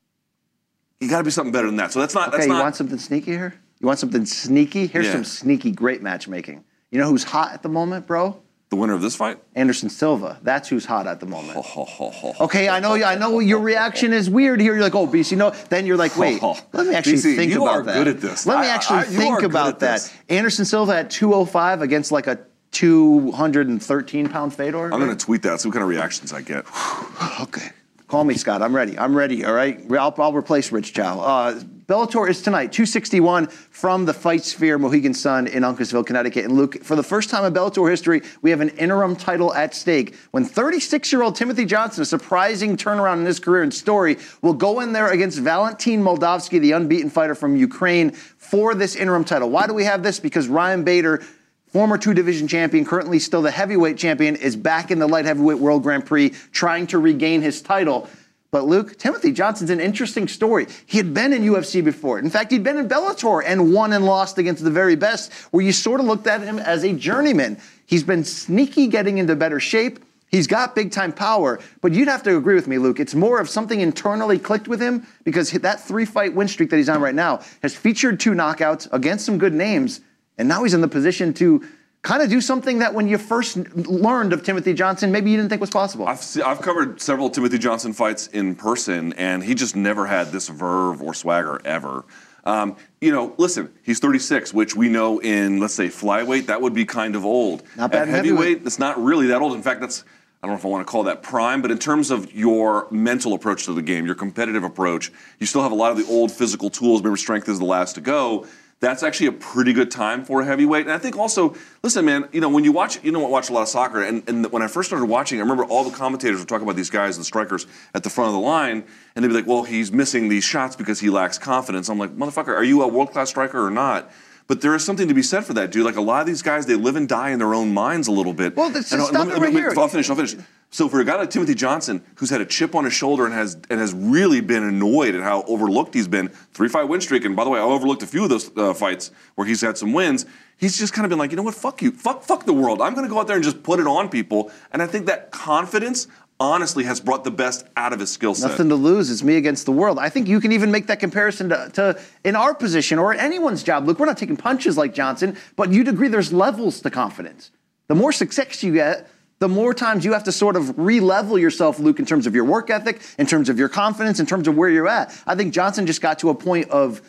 you got to be something better than that. So that's not. Okay, that's you not, want something sneaky here? You want something sneaky? Here's Yeah. some sneaky, great matchmaking. You know who's hot at the moment, bro? the winner of this fight. Anderson Silva. That's who's hot at the moment. Ho, ho, ho, ho, ho. Okay, I know. I know your reaction is weird here. You're like, oh, B C, no. Then you're like, wait, Ho, ho. let me actually B C, think you about are that. good at this. Let me I- actually I- you are think good about at that. this. Anderson Silva at two oh five against like a two hundred thirteen pound Fedor. I'm going to tweet that. See what kind of reactions I get. Okay. Call me, Scott. I'm ready. I'm ready, all right? I'll, I'll replace Rich Chow. Uh, Bellator is tonight, two sixty-one from the Fight Sphere Mohegan Sun in Uncasville, Connecticut. And Luke, for the first time in Bellator history, we have an interim title at stake when thirty-six-year-old Timothy Johnson, a surprising turnaround in his career and story, will go in there against Valentin Moldavsky, the unbeaten fighter from Ukraine, for this interim title. Why do we have this? Because Ryan Bader, former two-division champion, currently still the heavyweight champion, is back in the light heavyweight World Grand Prix trying to regain his title. But Luke, Timothy Johnson's an interesting story. He had been in U F C before. In fact, he'd been in Bellator and won and lost against the very best, where you sort of looked at him as a journeyman. He's been sneaky getting into better shape. He's got big-time power, but you'd have to agree with me, Luke. It's more of something internally clicked with him, because that three-fight win streak that he's on right now has featured two knockouts against some good names, and now he's in the position to kind of do something that when you first learned of Timothy Johnson, maybe you didn't think was possible. I've, see, I've covered several Timothy Johnson fights in person, and he just never had this verve or swagger ever. Um, you know, listen, he's thirty-six, which we know in, let's say, flyweight, that would be kind of old. Not bad. At heavyweight, it's not really that old. In fact, that's, I don't know if I want to call that prime, but in terms of your mental approach to the game, your competitive approach, you still have a lot of the old physical tools. Remember, strength is the last to go. That's actually a pretty good time for a heavyweight. And I think also, listen, man, you know, when you watch, you know, watch a lot of soccer, and, and when I first started watching, I remember all the commentators would talk about these guys, the strikers, at the front of the line, and they'd be like, well, he's missing these shots because he lacks confidence. I'm like, motherfucker, are you a world-class striker or not? But there is something to be said for that, dude. Like, a lot of these guys, they live and die in their own minds a little bit. Well, this and, is uh, let me, right let me, here. I'll finish, I'll finish. So for a guy like Timothy Johnson, who's had a chip on his shoulder and has and has really been annoyed at how overlooked he's been, three-fight win streak, and by the way, I overlooked a few of those uh, fights where he's had some wins, he's just kind of been like, you know what, fuck you, fuck, fuck the world. I'm going to go out there and just put it on people. And I think that confidence, honestly, has brought the best out of his skill set. Nothing to lose. It's me against the world. I think you can even make that comparison to, to in our position or anyone's job. Look, we're not taking punches like Johnson, but you'd agree there's levels to confidence. The more success you get, the more times you have to sort of re-level yourself, Luke, in terms of your work ethic, in terms of your confidence, in terms of where you're at. I think Johnson just got to a point of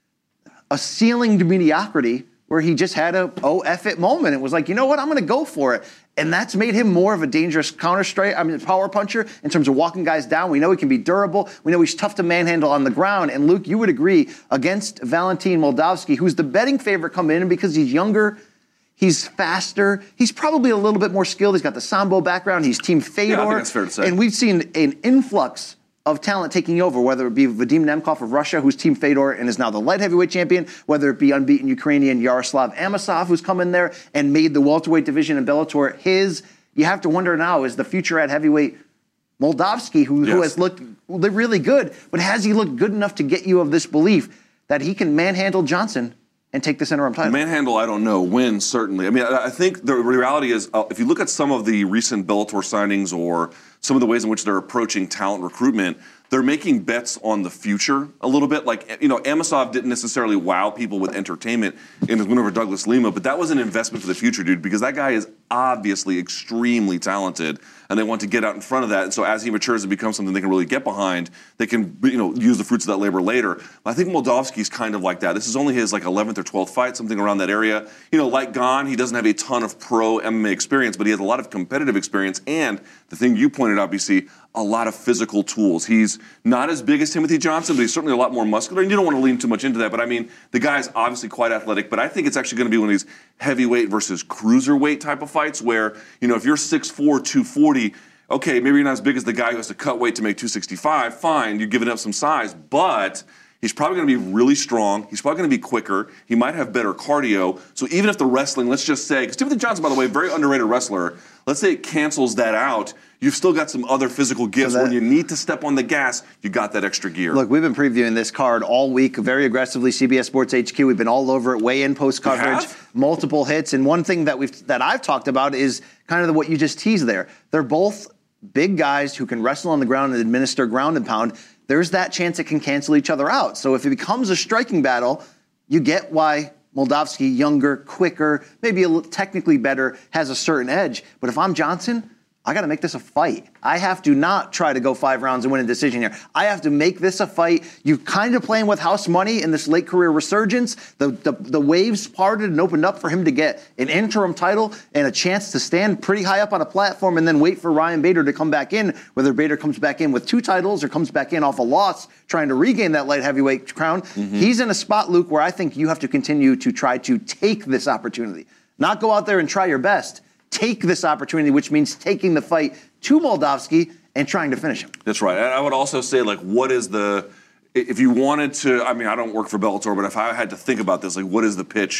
a ceiling to mediocrity where he just had a oh F it moment. It was like, you know what, I'm going to go for it. And that's made him more of a dangerous counter strike, I mean, power puncher in terms of walking guys down. We know he can be durable. We know he's tough to manhandle on the ground. And Luke, you would agree, against Valentin Moldavsky, who's the betting favorite coming in because he's younger, he's faster, he's probably a little bit more skilled. He's got the Sambo background. He's Team Fedor. Yeah, I think that's fair to say. And we've seen an influx of talent taking over, whether it be Vadim Nemkov of Russia, who's Team Fedor and is now the light heavyweight champion, whether it be unbeaten Ukrainian Yaroslav Amosov, who's come in there and made the welterweight division in Bellator his. You have to wonder now, is the future at heavyweight Moldavsky, who, yes. who has looked really good, but has he looked good enough to get you of this belief that he can manhandle Johnson and take this interim title? Manhandle, I don't know. Win, certainly. I mean, I, I think the reality is, uh, if you look at some of the recent Bellator signings or some of the ways in which they're approaching talent recruitment, they're making bets on the future a little bit. Like, you know, Amosov didn't necessarily wow people with entertainment in his win over Douglas Lima, but that was an investment for the future, dude, because that guy is obviously extremely talented, and they want to get out in front of that. And so as he matures and becomes something they can really get behind, they can, you know, use the fruits of that labor later. I think Moldavsky's kind of like that. This is only his, like, eleventh or twelfth fight, something around that area. You know, like Gane, he doesn't have a ton of pro M M A experience, but he has a lot of competitive experience, and the thing you pointed out, B C, a lot of physical tools. He's not as big as Timothy Johnson, but he's certainly a lot more muscular, and you don't want to lean too much into that, but I mean, the guy's obviously quite athletic, but I think it's actually going to be one of these heavyweight versus cruiserweight type of fights where, you know, if you're six four, two forty, okay, maybe you're not as big as the guy who has to cut weight to make two sixty-five, fine, you're giving up some size, but he's probably going to be really strong. He's probably going to be quicker. He might have better cardio. So even if the wrestling, let's just say, because Timothy Johnson, by the way, very underrated wrestler, let's say it cancels that out, you've still got some other physical gifts. So that, when you need to step on the gas, you got that extra gear. Look, we've been previewing this card all week very aggressively, C B S Sports H Q. We've been all over it, weigh-in, post-coverage, multiple hits. And one thing that we've that I've talked about is kind of what you just teased there. They're both big guys who can wrestle on the ground and administer ground and pound. There's that chance it can cancel each other out. So if it becomes a striking battle, you get why Moldavsky, younger, quicker, maybe a little technically better, has a certain edge. But if I'm Johnson, I got to make this a fight. I have to not try to go five rounds and win a decision here. I have to make this a fight. You're kind of playing with house money in this late career resurgence. The, the, the waves parted and opened up for him to get an interim title and a chance to stand pretty high up on a platform and then wait for Ryan Bader to come back in, whether Bader comes back in with two titles or comes back in off a loss trying to regain that light heavyweight crown. Mm-hmm. He's in a spot, Luke, where I think you have to continue to try to take this opportunity. Not go out there and try your best. Take this opportunity, which means taking the fight to Moldavsky and trying to finish him. That's right. I would also say, like, what is the, if you wanted to, I mean, I don't work for Bellator, but if I had to think about this, like, what is the pitch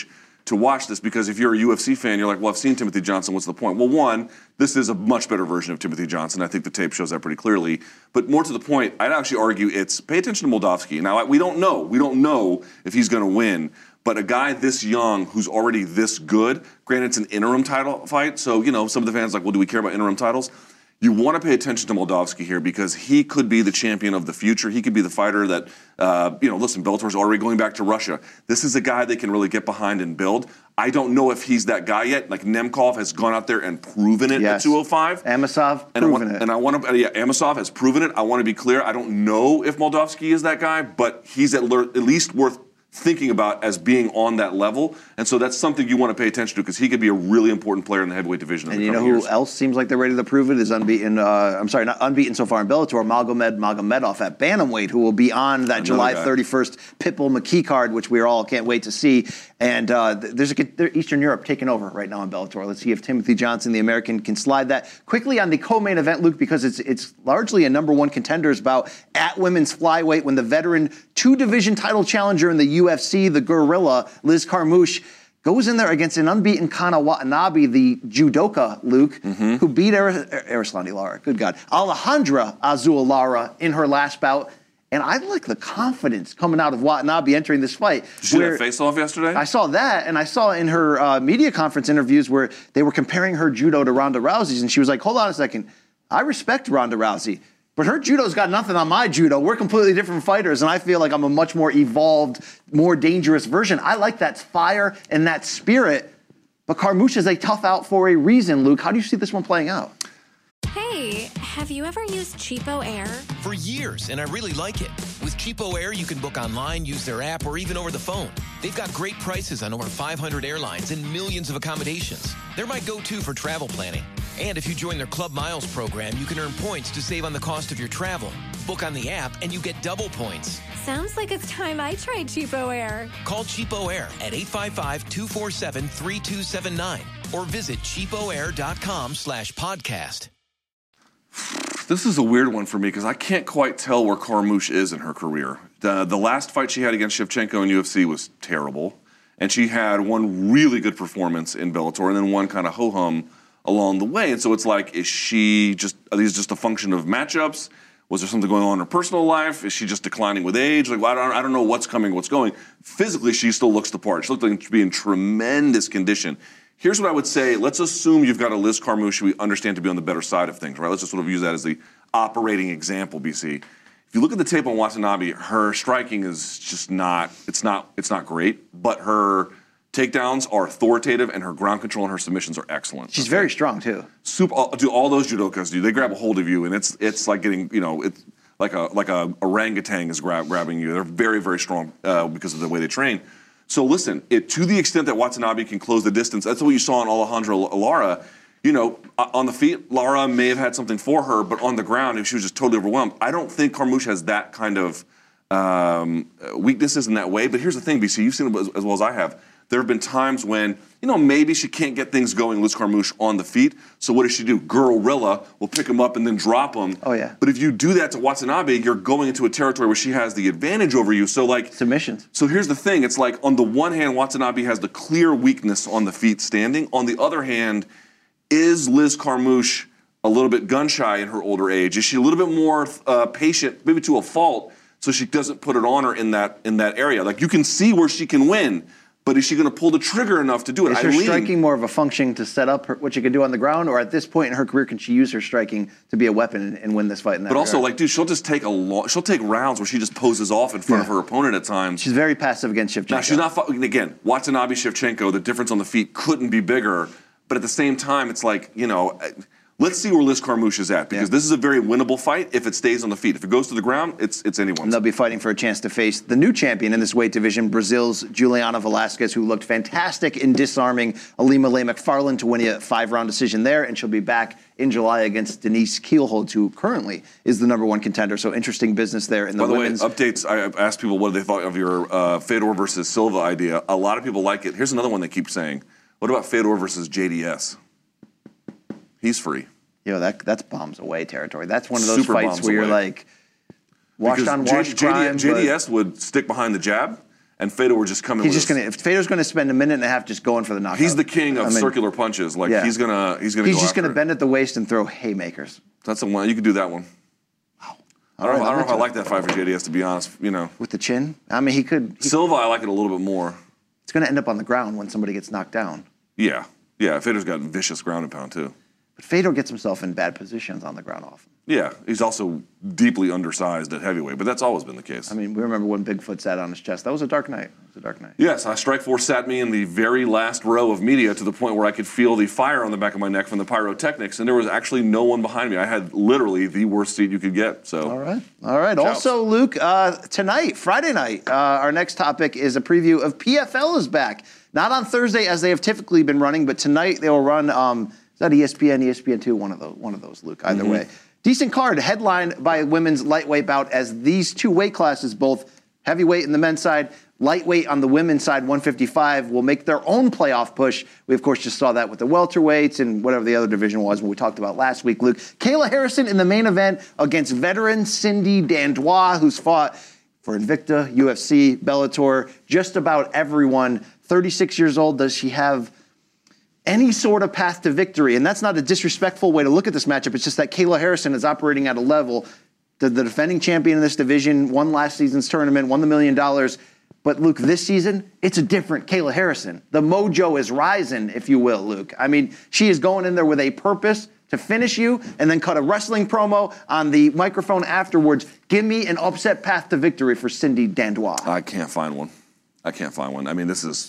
to watch this, because if you're a U F C fan, you're like, well, I've seen Timothy Johnson. What's the point? Well, one, this is a much better version of Timothy Johnson. I think the tape shows that pretty clearly. But more to the point, I'd actually argue it's pay attention to Moldavsky. Now, we don't know. We don't know if he's going to win. But a guy this young who's already this good, granted it's an interim title fight, so, you know, some of the fans are like, well, do we care about interim titles? You want to pay attention to Moldavsky here because he could be the champion of the future. He could be the fighter that, uh, you know, listen, Bellator's already going back to Russia. This is a guy they can really get behind and build. I don't know if he's that guy yet. Like, Nemkov has gone out there and proven it yes. at two oh five. Amosov and proven I want, it. And I want to, yeah, Amosov has proven it. I want to be clear. I don't know if Moldavsky is that guy, but he's at, le- at least worth thinking about as being on that level. And so that's something you want to pay attention to because he could be a really important player in the heavyweight division. And in the you know coming who years. else seems like they're ready to prove it is unbeaten, uh, I'm sorry, not unbeaten so far in Bellator, Magomed Magomedov at bantamweight, who will be on that Another July guy. thirty-first Pitbull McKee card, which we all can't wait to see. And uh, there's a Eastern Europe taking over right now in Bellator. Let's see if Timothy Johnson, the American, can slide that. Quickly on the co-main event, Luke, because it's it's largely a number one contender's bout at women's flyweight when the veteran two-division title challenger in the U F C, the Gorilla, Liz Carmouche, goes in there against an unbeaten Kana Watanabe, the judoka, Luke, mm-hmm. who beat Ar- Arislandi Lara, good God, Alejandra Azul Lara in her last bout. And I like the confidence coming out of Watanabe entering this fight. Did you see that face-off yesterday? I saw that, and I saw in her uh, media conference interviews where they were comparing her judo to Ronda Rousey's, and she was like, hold on a second, I respect Ronda Rousey, but her judo's got nothing on my judo. We're completely different fighters, and I feel like I'm a much more evolved, more dangerous version. I like that fire and that spirit, but Carmouche is a tough out for a reason, Luke. How do you see this one playing out? Hey, have you ever used Cheapo Air? For years, and I really like it. With Cheapo Air, you can book online, use their app, or even over the phone. They've got great prices on over five hundred airlines and millions of accommodations. They're my go-to for travel planning. And if you join their Club Miles program, you can earn points to save on the cost of your travel. Book on the app, and you get double points. Sounds like it's time I tried Cheapo Air. Call Cheapo Air at eight five five, two four seven, three two seven nine or visit cheapoair.com slash podcast. This is a weird one for me because I can't quite tell where Carmouche is in her career. The, the last fight she had against Shevchenko in U F C was terrible, and she had one really good performance in Bellator and then one kind of ho-hum along the way. And so it's like, is she just, are these just a function of matchups? Was there something going on in her personal life? Is she just declining with age? Like, well, I don't, I don't know what's coming, what's going. Physically, she still looks the part. She looked like to be in tremendous condition. Here's what I would say. Let's assume you've got a Liz Carmouche we understand to be on the better side of things, right? Let's just sort of use that as the operating example, B C. If you look at the tape on Watanabe, her striking is just not, it's not, it's not great, but her takedowns are authoritative and her ground control and her submissions are excellent. She's okay. very strong, too. Super, do all those judokas do. They grab a hold of you, and it's it's like getting, you know, it's like a like a orangutan is grab, grabbing you. They're very, very strong uh, because of the way they train. So listen, it, to the extent that Watanabe can close the distance, that's what you saw in Alejandra Lara. You know, on the feet, Lara may have had something for her, but on the ground, if she was just totally overwhelmed, I don't think Carmouche has that kind of um, weaknesses in that way. But here's the thing, B C, you've seen it as, as well as I have. There have been times when, you know, maybe she can't get things going, Liz Carmouche, on the feet. So what does she do? Gorilla will pick him up and then drop him. Oh, yeah. But if you do that to Watanabe, you're going into a territory where she has the advantage over you. So, like... Submissions. So here's the thing. It's like, on the one hand, Watanabe has the clear weakness on the feet standing. On the other hand, is Liz Carmouche a little bit gun-shy in her older age? Is she a little bit more uh, patient, maybe to a fault, so she doesn't put it on her in that in that area? Like, you can see where she can win, but is she going to pull the trigger enough to do it? Is her Eileen, striking more of a function to set up her, what she can do on the ground, or at this point in her career, can she use her striking to be a weapon and, and win this fight in that But also, regard? like, dude, she'll just take a long, she'll take rounds where she just poses off in front Yeah. of her opponent at times. She's very passive against Shevchenko. Now, she's not, again, Watanabe, Shevchenko, the difference on the feet couldn't be bigger, but at the same time, it's like, you know, let's see where Liz Carmouche is at, because Yeah. this is a very winnable fight if it stays on the feet. If it goes to the ground, it's it's And anyone's. they'll be fighting for a chance to face the new champion in this weight division, Brazil's Juliana Velasquez, who looked fantastic in disarming Alima Lay McFarland to win a five-round decision there, and she'll be back in July against Denise Kielholtz, who currently is the number one contender. So interesting business there in the By the women's. way, updates, I asked people what they thought of your uh, Fedor versus Silva idea. A lot of people like it. Here's another one they keep saying. What about Fedor versus J D S? He's free. Yo, that that's bombs away territory. That's one of those Super fights bombs where you're away. like, washed Because on J- wash J D crime. J D S would stick behind the jab, and Fedor just coming. He's with just his, going to. If Fedor's going to spend a minute and a half just going for the knockout. He's the king of I mean, circular punches. Like yeah. he's gonna, he's gonna. He's go just going to it. bend at the waist and throw haymakers. That's the one. You could do that one. Wow. I don't, Right, know, I don't know if I into like that fight for J D S, to be honest. You know, with the chin. I mean, he could. He, Silva, I like it a little bit more. it's going to end up on the ground when somebody gets knocked down. Yeah, yeah. Fedor's got vicious ground and pound too. But Fedor gets himself in bad positions on the ground often. Yeah, he's also deeply undersized at heavyweight, but that's always been the case. I mean, we remember when Bigfoot sat on his chest. That was a dark night. It was a dark night. Yes, I Strikeforce sat me in the very last row of media to the point where I could feel the fire on the back of my neck from the pyrotechnics, and there was actually no one behind me. I had literally the worst seat you could get. So, all right, all right. Ciao. Also, Luke, uh, tonight, Friday night, uh, our next topic is a preview of P F L is back. Not on Thursday as they have typically been running, but tonight they will run. Um, is that E S P N, E S P N two? One of those. One of those, Luke. Either mm-hmm. way. Decent card, headlined by women's lightweight bout as these two weight classes, both heavyweight in the men's side, lightweight on the women's side, one fifty-five, will make their own playoff push. We, of course, just saw that with the welterweights and whatever the other division was, what we talked about last week, Luke. Kayla Harrison in the main event against veteran Cindy Dandois, who's fought for Invicta, U F C, Bellator, just about everyone. thirty-six years old. Does she have any sort of path to victory? And that's not a disrespectful way to look at this matchup. It's just that Kayla Harrison is operating at a level. The, the defending champion in this division, won last season's tournament, won the million dollars. But, Luke, this season, it's a different Kayla Harrison. The mojo is rising, if you will, Luke. I mean, she is going in there with a purpose to finish you and then cut a wrestling promo on the microphone afterwards. Give me an upset path to victory for Cindy Dandois. I can't find one. I can't find one. I mean, this is...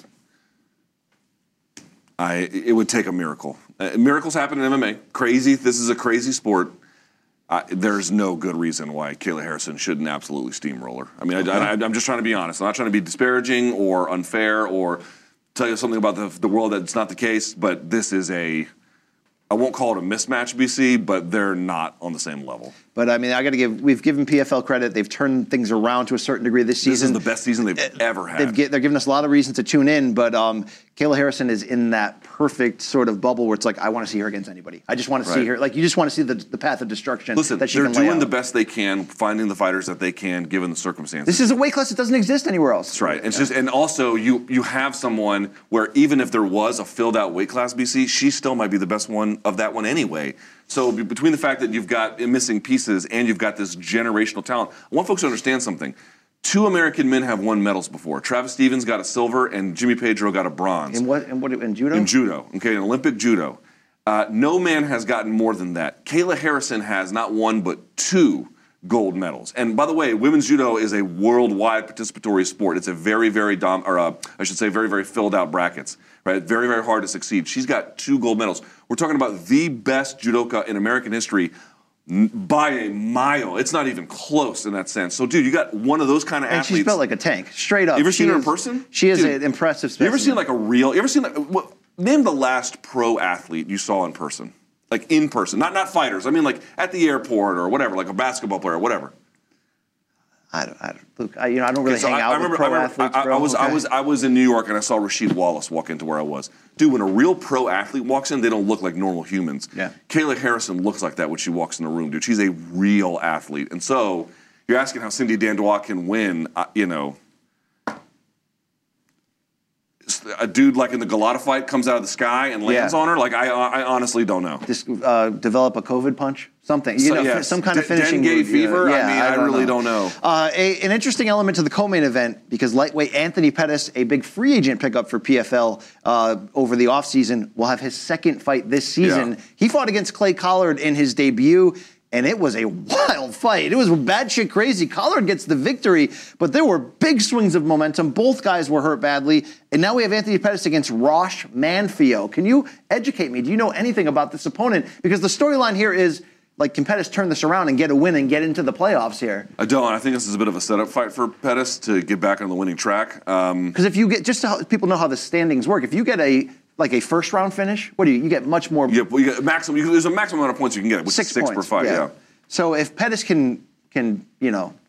I, it would take a miracle. Uh, miracles happen in M M A. Crazy. This is a crazy sport. Uh, there's no good reason why Kayla Harrison shouldn't absolutely steamroller. I mean, I, I, I'm just trying to be honest. I'm not trying to be disparaging or unfair or tell you something about the, the world that's not the case, but this is a... I won't call it a mismatch, B C, but they're not on the same level. But, I mean, I got to give, we've given P F L credit. They've turned things around to a certain degree this season. This is the best season they've uh, ever had. They've get, they're giving us a lot of reasons to tune in, but um, Kayla Harrison is in that perfect sort of bubble where it's like, I want to see her against anybody. I just want to right. see her. Like, you just want to see the, the path of destruction Listen, that she they're can lay doing out. the best they can, finding the fighters that they can, given the circumstances. This is a weight class that doesn't exist anywhere else. That's right. It's yeah. just, and also, you you have someone where even if there was a filled-out weight class, B C, she still might be the best one of that one anyway. So between the fact that you've got missing pieces and you've got this generational talent, I want folks to understand something. Two American men have won medals before. Travis Stevens got a silver and Jimmy Pedro got a bronze. In what? In what? In judo? In judo. Okay, in Olympic judo. Uh, no man has gotten more than that. Kayla Harrison has not one but two gold medals. And by the way, women's judo is a worldwide participatory sport. It's a very, very dom, or uh, I should say, very, very filled out brackets. Right, very, very hard to succeed. She's got two gold medals. We're talking about the best judoka in American history by a mile. It's not even close in that sense. So, dude, you got one of those kind of and athletes. She's built like a tank, straight up. You ever she seen her is, in person? She is dude, an impressive specimen. You ever seen like a real? You ever seen like what? Name the last pro athlete you saw in person, like in person, not not fighters. I mean, like at the airport or whatever, like a basketball player or whatever. I don't, I don't, Luke, I, you know, I don't really okay, so hang I, out I remember, with pro I remember, athletes, I, bro. I was, okay. I was, I was in New York and I saw Rasheed Wallace walk into where I was. Dude, when a real pro athlete walks in, they don't look like normal humans. Yeah. Kayla Harrison looks like that when she walks in the room, dude. She's a real athlete, and so you're asking how Cindy Dandois can win. Uh, you know, a dude like in the Galata fight comes out of the sky and lands Yeah. on her. Like I, I honestly don't know. Just uh, develop a COVID punch, something. You So, know, yes. some kind of D- finishing Dengue move. fever? Yeah, I mean, I, don't really know. don't know. Uh, a, an interesting element to the co-main event because lightweight Anthony Pettis, a big free agent pickup for P F L uh, over the offseason, will have his second fight this season. Yeah. He fought against Clay Collard in his debut. And it was a wild fight. It was bad shit crazy. Collard gets the victory, but there were big swings of momentum. Both guys were hurt badly. And now we have Anthony Pettis against Rosh Manfio. Can you educate me? Do you know anything about this opponent? Because the storyline here is, like, can Pettis turn this around and get a win and get into the playoffs here? I don't. I think this is a bit of a setup fight for Pettis to get back on the winning track. Because um, if you get, just so people know how the standings work, if you get a, like a first round finish, what do you, you get much more. You get, you get maximum, you, there's a maximum amount of points you can get, which six is six points, per fight, yeah. yeah. So if Pettis can, can, you know,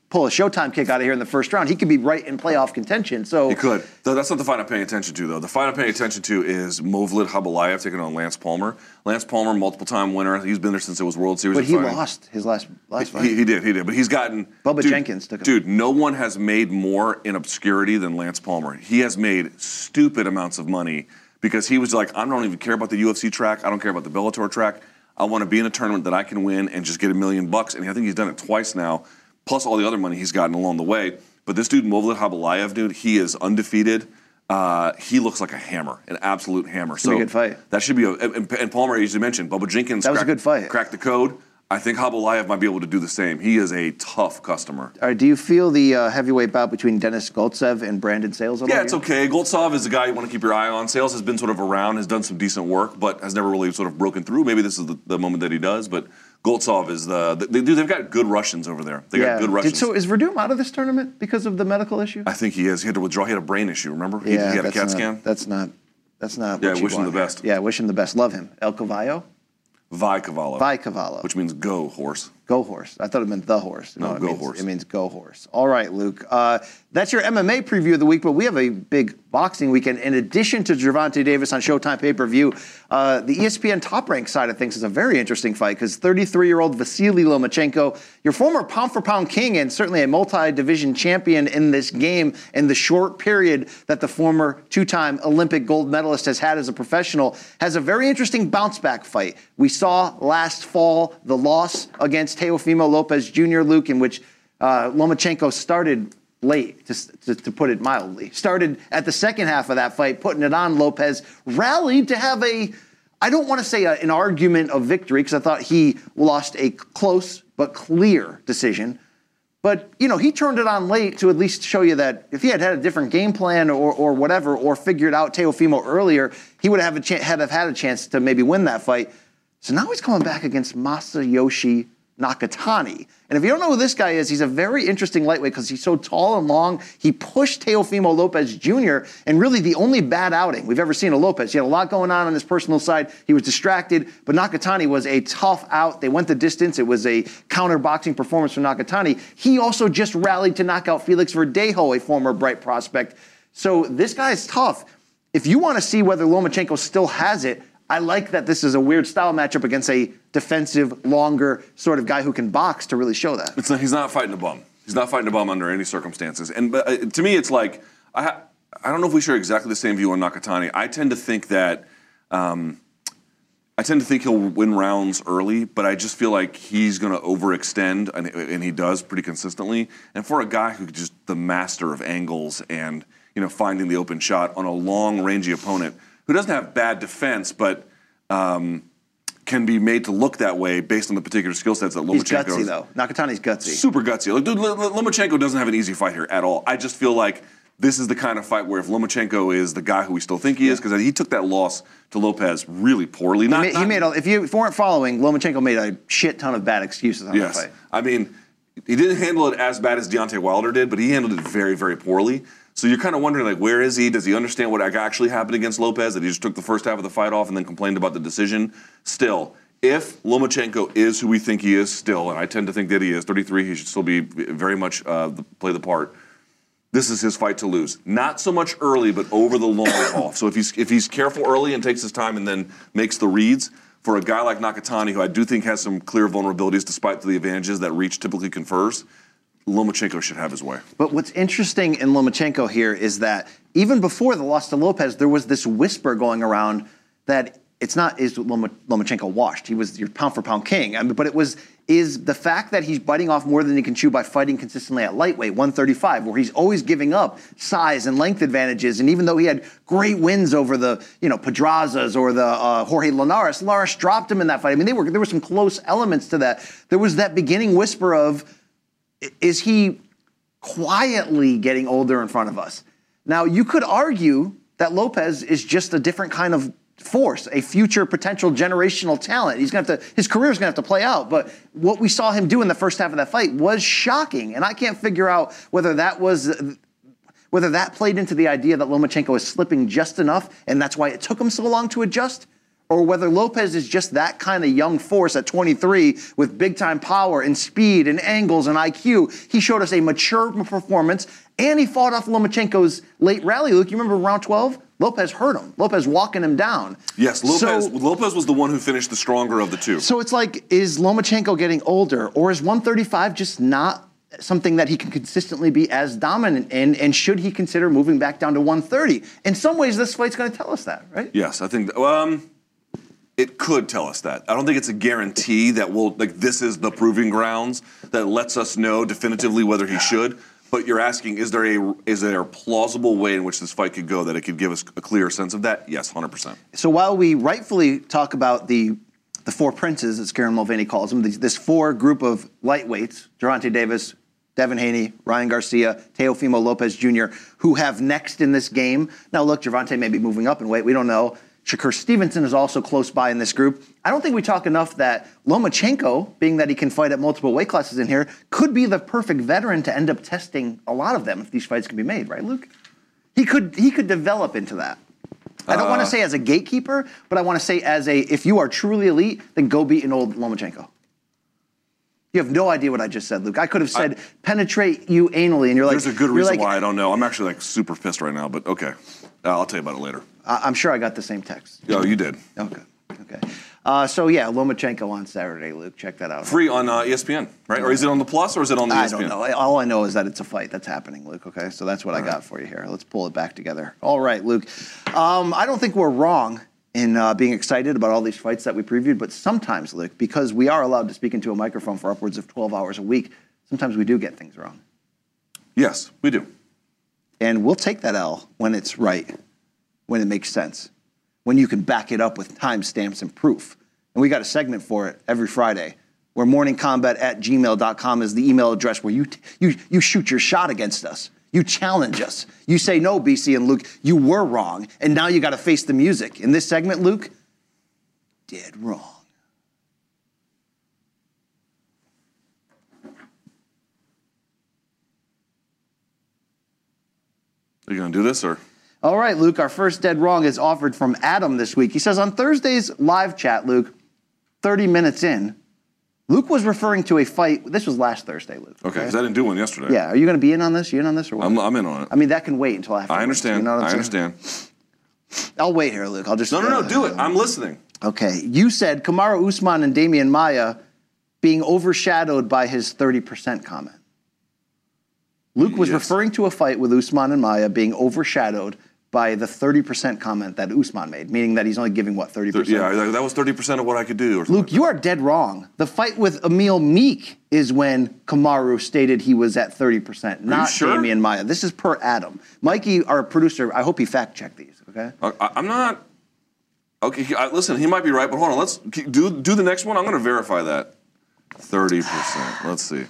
pull a Showtime kick out of here in the first round, he could be right in playoff contention. So he could. Though that's not the fight I'm paying attention to, though. The fight I'm paying attention to is Movlid Khabalayev taking on Lance Palmer. Lance Palmer, multiple-time winner. He's been there since it was World Series. But he fighting. lost his last last fight. He, he did, he did. But he's gotten... Bubba dude, Jenkins took him. Dude, no one has made more in obscurity than Lance Palmer. He has made stupid amounts of money because he was like, I don't even care about the U F C track. I don't care about the Bellator track. I want to be in a tournament that I can win and just get a million bucks. And I think he's done it twice now, plus all the other money he's gotten along the way. But this dude, Movlid Khabalayev, dude, he is undefeated. Uh, he looks like a hammer, an absolute hammer. So a good fight. That should be a. And, and Palmer, as you mentioned, Bubba Jenkins. That was cracked, a good fight. Cracked the code. I think Khabalayev might be able to do the same. He is a tough customer. All right, do you feel the uh, heavyweight bout between Denis Goltsev and Brandon Sales? Yeah, it's okay. Goltsov is a guy you want to keep your eye on. Sales has been sort of around, has done some decent work, but has never really sort of broken through. Maybe this is the, the moment that he does, but Goltsov is the, they do, they've got good Russians over there. They yeah. got good Russians. Did, so is Verdum out of this tournament because of the medical issue? I think he is. He had to withdraw. He had a brain issue, remember? He, yeah, he had a CAT not, scan. That's not, that's not Yeah, what you wish him want the here. best. Yeah, wish him the best. Love him. El Cavallo? Vi Cavallo. Vi Cavallo. Which means go horse. Go horse. I thought it meant the horse. No, it go means, horse. It means go horse. All right, Luke. Uh, that's your M M A preview of the week, but we have a big boxing weekend. In addition to Gervonta Davis on Showtime pay-per-view, uh, the E S P N Top Rank side of things is a very interesting fight because thirty-three-year-old Vasily Lomachenko, your former pound-for-pound king and certainly a multi-division champion in this game in the short period that the former two-time Olympic gold medalist has had as a professional, has a very interesting bounce-back fight. We saw last fall the loss against Teofimo Lopez Junior, Luke, in which uh, Lomachenko started late, to, to, to put it mildly. Started at the second half of that fight, putting it on Lopez, rallied to have a, I don't want to say a, an argument of victory, because I thought he lost a close but clear decision. But, you know, he turned it on late to at least show you that if he had had a different game plan or, or whatever, or figured out Teofimo earlier, he would have, a ch- have had a chance to maybe win that fight. So now he's coming back against Masayoshi Nakatani. And if you don't know who this guy is, he's a very interesting lightweight because he's so tall and long. He pushed Teofimo Lopez Junior and really the only bad outing we've ever seen of Lopez. He had a lot going on on his personal side. He was distracted, but Nakatani was a tough out. They went the distance. It was a counter-boxing performance from Nakatani. He also just rallied to knock out Felix Verdejo, a former bright prospect. So this guy is tough. If you want to see whether Lomachenko still has it, I like that this is a weird style matchup against a defensive, longer sort of guy who can box to really show that. It's not, he's not fighting a bum. He's not fighting a bum under any circumstances. And but, uh, to me, it's like, I, ha- I don't know if we share exactly the same view on Nakatani. I tend to think that, um, I tend to think he'll win rounds early, but I just feel like he's going to overextend, and, and he does pretty consistently. And for a guy who's just the master of angles and, you know, finding the open shot on a long, rangy opponent, who doesn't have bad defense, but um, can be made to look that way based on the particular skill sets that Lomachenko He's gutsy, has. though. Nakatani's gutsy. Super gutsy. Like, dude, Lomachenko doesn't have an easy fight here at all. I just feel like this is the kind of fight where if Lomachenko is the guy who we still think he is, because he took that loss to Lopez really poorly. Not, he made, not, he made a, if you if you weren't following, Lomachenko made a shit ton of bad excuses on yes. that fight. I mean, he didn't handle it as bad as Deontay Wilder did, but he handled it very, very poorly. So you're kind of wondering, like, where is he? Does he understand what actually happened against Lopez, that he just took the first half of the fight off and then complained about the decision? Still, if Lomachenko is who we think he is still, and I tend to think that he is, thirty-three, he should still be very much uh, play the part, this is his fight to lose. Not so much early, but over the long haul. So if he's, if he's careful early and takes his time and then makes the reads, for a guy like Nakatani, who I do think has some clear vulnerabilities despite the advantages that reach typically confers, Lomachenko should have his way. But what's interesting in Lomachenko here is that even before the loss to Lopez, there was this whisper going around that it's not, is Lom- Lomachenko washed? He was your pound-for-pound king. I mean, but it was, is the fact that he's biting off more than he can chew by fighting consistently at lightweight, one thirty-five, where he's always giving up size and length advantages. And even though he had great wins over the, you know, Pedrazas or the uh, Jorge Linares, Linares dropped him in that fight. I mean, they were, there were some close elements to that. There was that beginning whisper of, is he quietly getting older in front of us? Now, you could argue that Lopez is just a different kind of force, a future potential generational talent. He's going to have to, his career's going to have to play out. But what we saw him do in the first half of that fight was shocking. And I can't figure out whether that was, whether that played into the idea that Lomachenko is slipping just enough and that's why it took him so long to adjust, or whether Lopez is just that kind of young force at twenty-three with big-time power and speed and angles and I Q. He showed us a mature performance, and he fought off Lomachenko's late rally. Luke, you remember round twelve? Lopez hurt him. Lopez walking him down. Yes, Lopez So- Lopez was the one who finished the stronger of the two. So it's like, is Lomachenko getting older, or is one thirty-five just not something that he can consistently be as dominant in, and should he consider moving back down to one thirty? In some ways, this fight's going to tell us that, right? Yes, I think um, it could tell us that. I don't think it's a guarantee that we'll, like, this is the proving grounds that lets us know definitively whether he should. But you're asking, is there a is there a plausible way in which this fight could go that it could give us a clear sense of that? Yes, one hundred percent. So while we rightfully talk about the the four princes, as Karen Mulvaney calls them, this four group of lightweights, Gervonta Davis, Devin Haney, Ryan Garcia, Teofimo Lopez Junior, who have next in this game. Now, look, Gervonta may be moving up in weight. We don't know. Shakur Stevenson is also close by in this group. I don't think we talk enough that Lomachenko, being that he can fight at multiple weight classes in here, could be the perfect veteran to end up testing a lot of them if these fights can be made, right, Luke? He could he could develop into that. I don't uh, want to say as a gatekeeper, but I want to say as a, if you are truly elite, then go beat an old Lomachenko. You have no idea what I just said, Luke. I could have said, I, penetrate you anally, and you're like... There's a good reason like, why I don't know. I'm actually, like, super pissed right now, but okay. Uh, I'll tell you about it later. I, I'm sure I got the same text. Oh, you did. Okay, okay. Uh, so, yeah, Lomachenko on Saturday, Luke. Check that out. Free on uh, E S P N, right? Or is it on the Plus, or is it on the I E S P N? I don't know. All I know is that it's a fight that's happening, Luke, okay? So that's what All I got right. for you here. Let's pull it back together. All right, Luke. Um, I don't think we're wrong in uh, being excited about all these fights that we previewed, but sometimes, Luke, because we are allowed to speak into a microphone for upwards of twelve hours a week, sometimes we do get things wrong. Yes, we do. And we'll take that L when it's right, when it makes sense, when you can back it up with timestamps and proof. And we got a segment for it every Friday, where morningcombat at gmail dot com is the email address where you, t- you, you shoot your shot against us. You challenge us. You say, no, B C and Luke, you were wrong, and now you got to face the music. In this segment, Luke, dead wrong. Are you going to do this, or? All right, Luke, our first dead wrong is offered from Adam this week. He says, on Thursday's live chat, Luke, thirty minutes in, Luke was referring to a fight. This was last Thursday, Luke. Okay, because I didn't do one yesterday. Yeah, are you going to be in on this? You in on this or what? I'm, I'm in on it. I mean, that can wait until after. I understand. You know what I'm I saying? understand. I'll wait here, Luke. I'll just... No, no, no, uh, do it. I'm listening. Okay. You said Kamaru Usman and Damian Maia being overshadowed by his thirty percent comment. Luke was Yes. referring to a fight with Usman and Maia being overshadowed by the thirty percent comment that Usman made, meaning that he's only giving, what, thirty percent? Yeah, that that was thirty percent of what I could do. Or something Luke, like you are dead wrong. The fight with Emil Meek is when Kamaru stated he was at thirty percent, not sure? Damian Maia. This is per Adam. Mikey, our producer, I hope he fact-checked these, okay? I, I- I'm not... Okay, he- I, listen, he might be right, but hold on. Let's do, do the next one. I'm going to verify that. thirty percent. Let's see.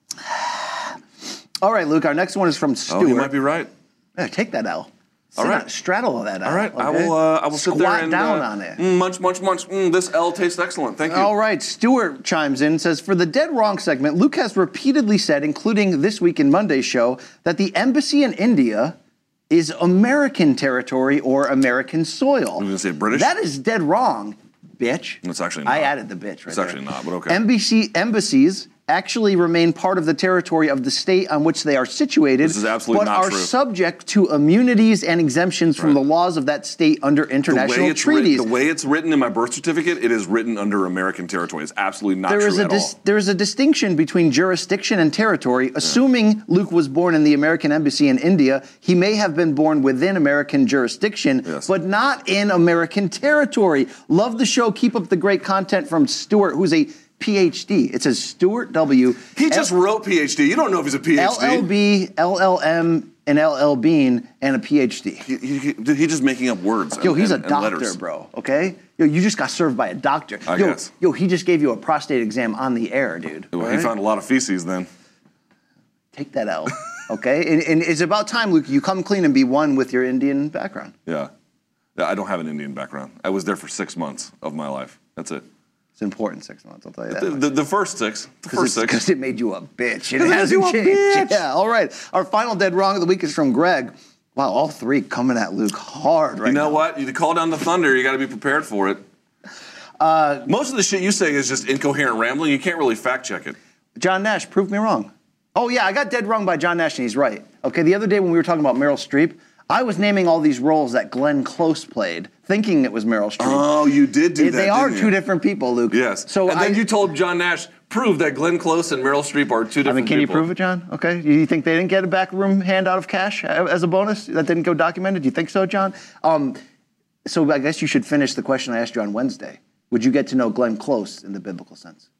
All right, Luke, our next one is from Stuart. Oh, he might be right. Yeah, take that L. All Sit right. on- straddle that L. All right, I okay? will. Uh, I will sit Squat there and down uh, on it. mm, munch, munch, munch. Mm, this L tastes excellent. Thank you. All right, Stuart chimes in and says, for the Dead Wrong segment, Luke has repeatedly said, including this week in Monday's show, that the embassy in India is American territory or American soil. You gonna say British? That is dead wrong, bitch. It's actually not. I added the bitch right It's there. actually not, but okay. Embassy, embassies actually remain part of the territory of the state on which they are situated, This is absolutely but not are true. subject to immunities and exemptions from Right. the laws of that state under The international way, it's treaties. written, the way it's written in my birth certificate, it is written under American territory. It's absolutely not There true is a at dis- all. there is a distinction between jurisdiction and territory. Assuming Luke was born in the American embassy in India, he may have been born within American jurisdiction, Yes. but not in American territory. Love the show. Keep up the great content from Stuart, who's a P H D. It says Stuart W. He just wrote P H D. You don't know if he's a P H D. L L B, L L M, and L L Bean, and a P H D. He, he, he- he's just making up words. Yo, and, he's and, a and doctor, letters. bro, okay? Yo, you just got served by a doctor. I yo, guess. Yo, he just gave you a prostate exam on the air, dude. Well, all he right? found a lot of feces then. Take that L, okay? And, and it's about time, Luke, you come clean and be one with your Indian background. Yeah. Yeah, I don't have an Indian background. I was there for six months of my life. That's it. It's important six months, I'll tell you that. The, much. the, the first six. The first six. Because it made you a bitch. It It made hasn't you a changed. bitch. Yeah, all right. Our final dead wrong of the week is from Greg. Wow, all three coming at Luke hard right You know now. what? You call down the thunder. You got to be prepared for it. Uh, Most of the shit you say is just incoherent rambling. You can't really fact check it. John Nash, prove me wrong. Oh, yeah, I got dead wrong by John Nash, and he's right. Okay, the other day when we were talking about Meryl Streep, I was naming all these roles that Glenn Close played, thinking it was Meryl Streep. Oh, you did do they, that, They are didn't two you? different people, Luke. Yes. So and then I, you told John Nash, prove that Glenn Close and Meryl Streep are two different people. I mean, can people. you prove it, John? Okay. You think they didn't get a backroom handout of cash as a bonus? That didn't go documented? Do you think so, John? Um, so I guess you should finish the question I asked you on Wednesday. Would you get to know Glenn Close in the biblical sense?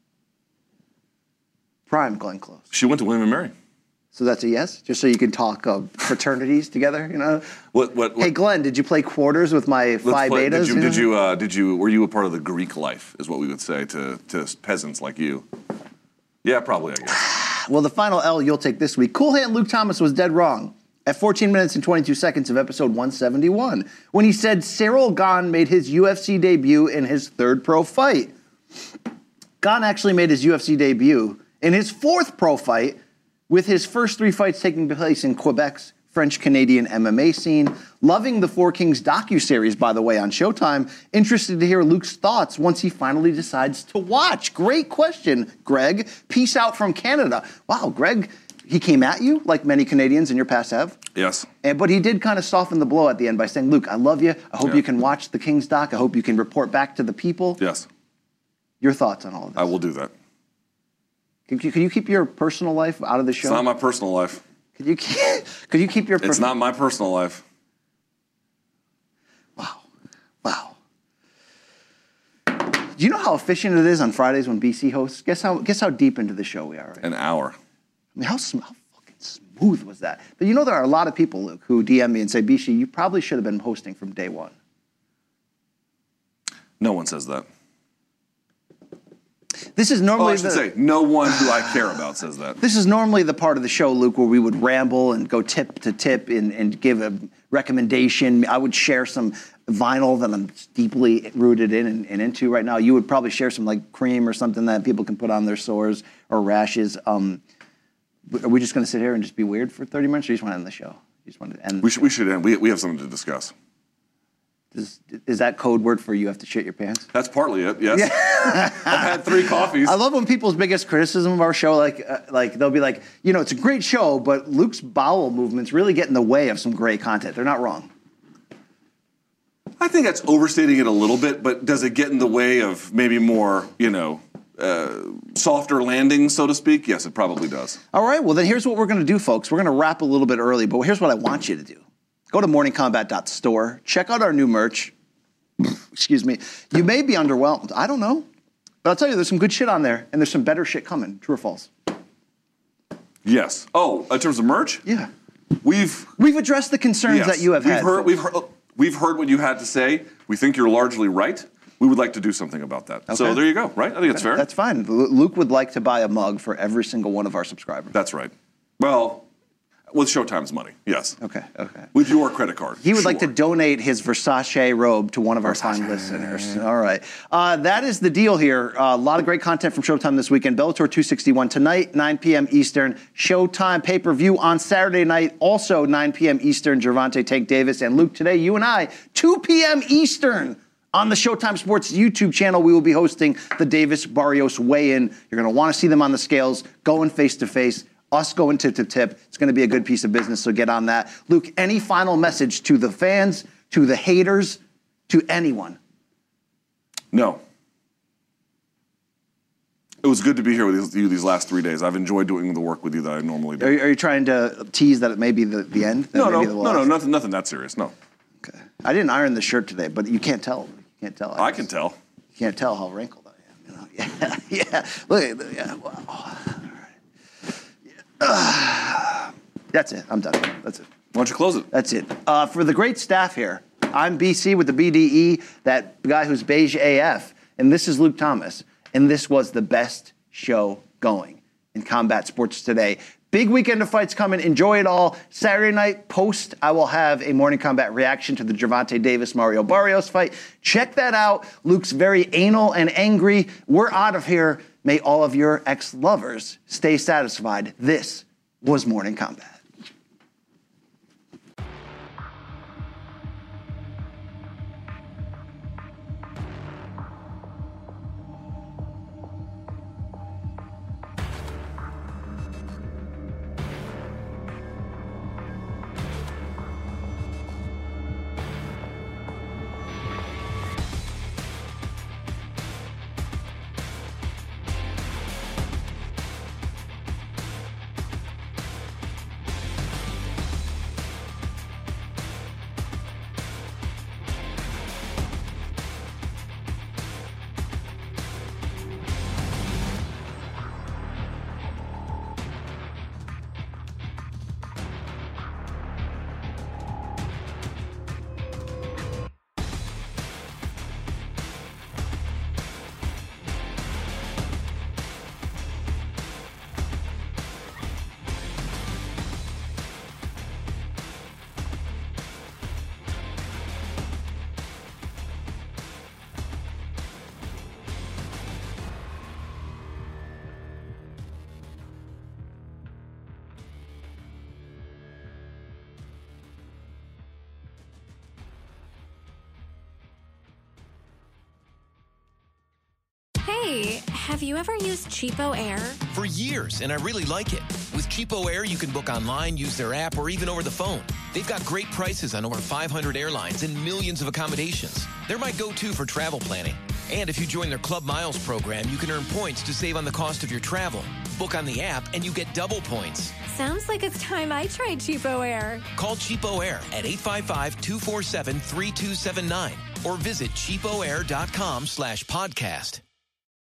Prime Glenn Close. She went to William and Mary. So that's a yes? Just so you can talk uh, fraternities together, you know? What, what, what? Hey, Glenn, did you play quarters with my Let's Phi play- Betas? Did you, you did know? you, uh, did you, were you a part of the Greek life, is what we would say to, to peasants like you? Yeah, probably, I guess. Well, the final L you'll take this week. Cool Hand Luke Thomas was dead wrong at fourteen minutes and twenty-two seconds of episode one seventy-one when he said Cyril Gahn made his U F C debut in his third pro fight. Gahn actually made his U F C debut in his fourth pro fight, with his first three fights taking place in Quebec's French-Canadian M M A scene. Loving the Four Kings docuseries, by the way, on Showtime. Interested to hear Luke's thoughts once he finally decides to watch. Great question, Greg. Peace out from Canada. Wow, Greg, he came at you like many Canadians in your past have. Yes. And, but he did kind of soften the blow at the end by saying, Luke, I love you. I hope Yeah. you can watch the Kings doc. I hope you can report back to the people. Yes. Your thoughts on all of this? I will do that. Could you, could you keep your personal life out of the show? It's not my personal life. Could you keep, could you keep your... It's not my personal life. Wow. Wow. Do you know how efficient it is on Fridays when B C hosts? Guess how Guess how deep into the show we are right An hour. I mean, how, sm- how fucking smooth was that? But you know there are a lot of people, Luke, who D M me and say, B C, you probably should have been hosting from day one. No one says that. This is Oh, normally I should the, say, no one who I care about says that. This is normally the part of the show, Luke, where we would ramble and go tip to tip and, and give a recommendation. I would share some vinyl that I'm deeply rooted in and, and into right now. You would probably share some like cream or something that people can put on their sores or rashes. Um, are we just going to sit here and just be weird for thirty minutes, or you just want to end the show? You just want to end? We should, we should end. We, we have something to discuss. Is, is that code word for you have to shit your pants? That's partly it, yes. I've had three coffees. I love when people's biggest criticism of our show, like, uh, like they'll be like, you know, it's a great show, but Luke's bowel movements really get in the way of some great content. They're not wrong. I think that's overstating it a little bit, but does it get in the way of maybe more, you know, uh, softer landings, so to speak? Yes, it probably does. All right, well, then here's what we're going to do, folks. We're going to wrap a little bit early, but here's what I want you to do. Go to morning combat dot store. Check out our new merch. Excuse me. You may be underwhelmed. I don't know. But I'll tell you, there's some good shit on there, and there's some better shit coming. True or false? Yes. Oh, in terms of merch? Yeah. We've... We've addressed the concerns yes, that you have we've had. Heard, we've, heard, we've heard what you had to say. We think you're largely right. We would like to do something about that. Okay. So there you go, right? I think it's fair. That's fine. Lu- Luke would like to buy a mug for every single one of our subscribers. That's right. Well, with Showtime's money, yes. Okay, okay. With your credit card. He would like to sure. donate his Versace robe to one of our fine listeners. All right. Uh, that is the deal here. Uh, a lot of great content from Showtime this weekend. Bellator two sixty-one tonight, nine p.m. Eastern. Showtime pay-per-view on Saturday night, also nine p.m. Eastern. Gervonta Tank Davis and Luke today, you and I, two p.m. Eastern. On the Showtime Sports YouTube channel, we will be hosting the Davis Barrios weigh-in. You're going to want to see them on the scales, going face-to-face. Us going tip-to-tip. It's going to be a good piece of business, so get on that. Luke, any final message to the fans, to the haters, to anyone? No. It was good to be here with you these last three days. I've enjoyed doing the work with you that I normally do. Are you, are you trying to tease that it may be the, the end? That No, it no, may be the no, no, last? nothing, nothing that serious, no. Okay. I didn't iron the shirt today, but you can't tell. You can't tell. I can tell. You can't tell how wrinkled I am. You know? Yeah, yeah. Look at that. Yeah. Wow. All right. Uh, that's it. I'm done. That's it. Why don't you close it? That's it. Uh, for the great staff here, I'm B C with the B D E, that guy who's beige A F, and this is Luke Thomas, and this was the best show going in combat sports today. Big weekend of fights coming. Enjoy it all. Saturday night post, I will have a morning combat reaction to the Gervonta Davis-Mario Barrios fight. Check that out. Luke's very anal and angry. We're out of here. May all of your ex-lovers stay satisfied. This was Morning Combat. have you ever used Cheapo Air? For years, and I really like it. With Cheapo Air, you can book online, use their app, or even over the phone. They've got great prices on over five hundred airlines and millions of accommodations. They're my go-to for travel planning. And if you join their Club Miles program, you can earn points to save on the cost of your travel. Book on the app, and you get double points. Sounds like it's time I tried Cheapo Air. Call Cheapo Air at eight five five, two four seven, three two seven nine or visit cheapoair.com slash podcast.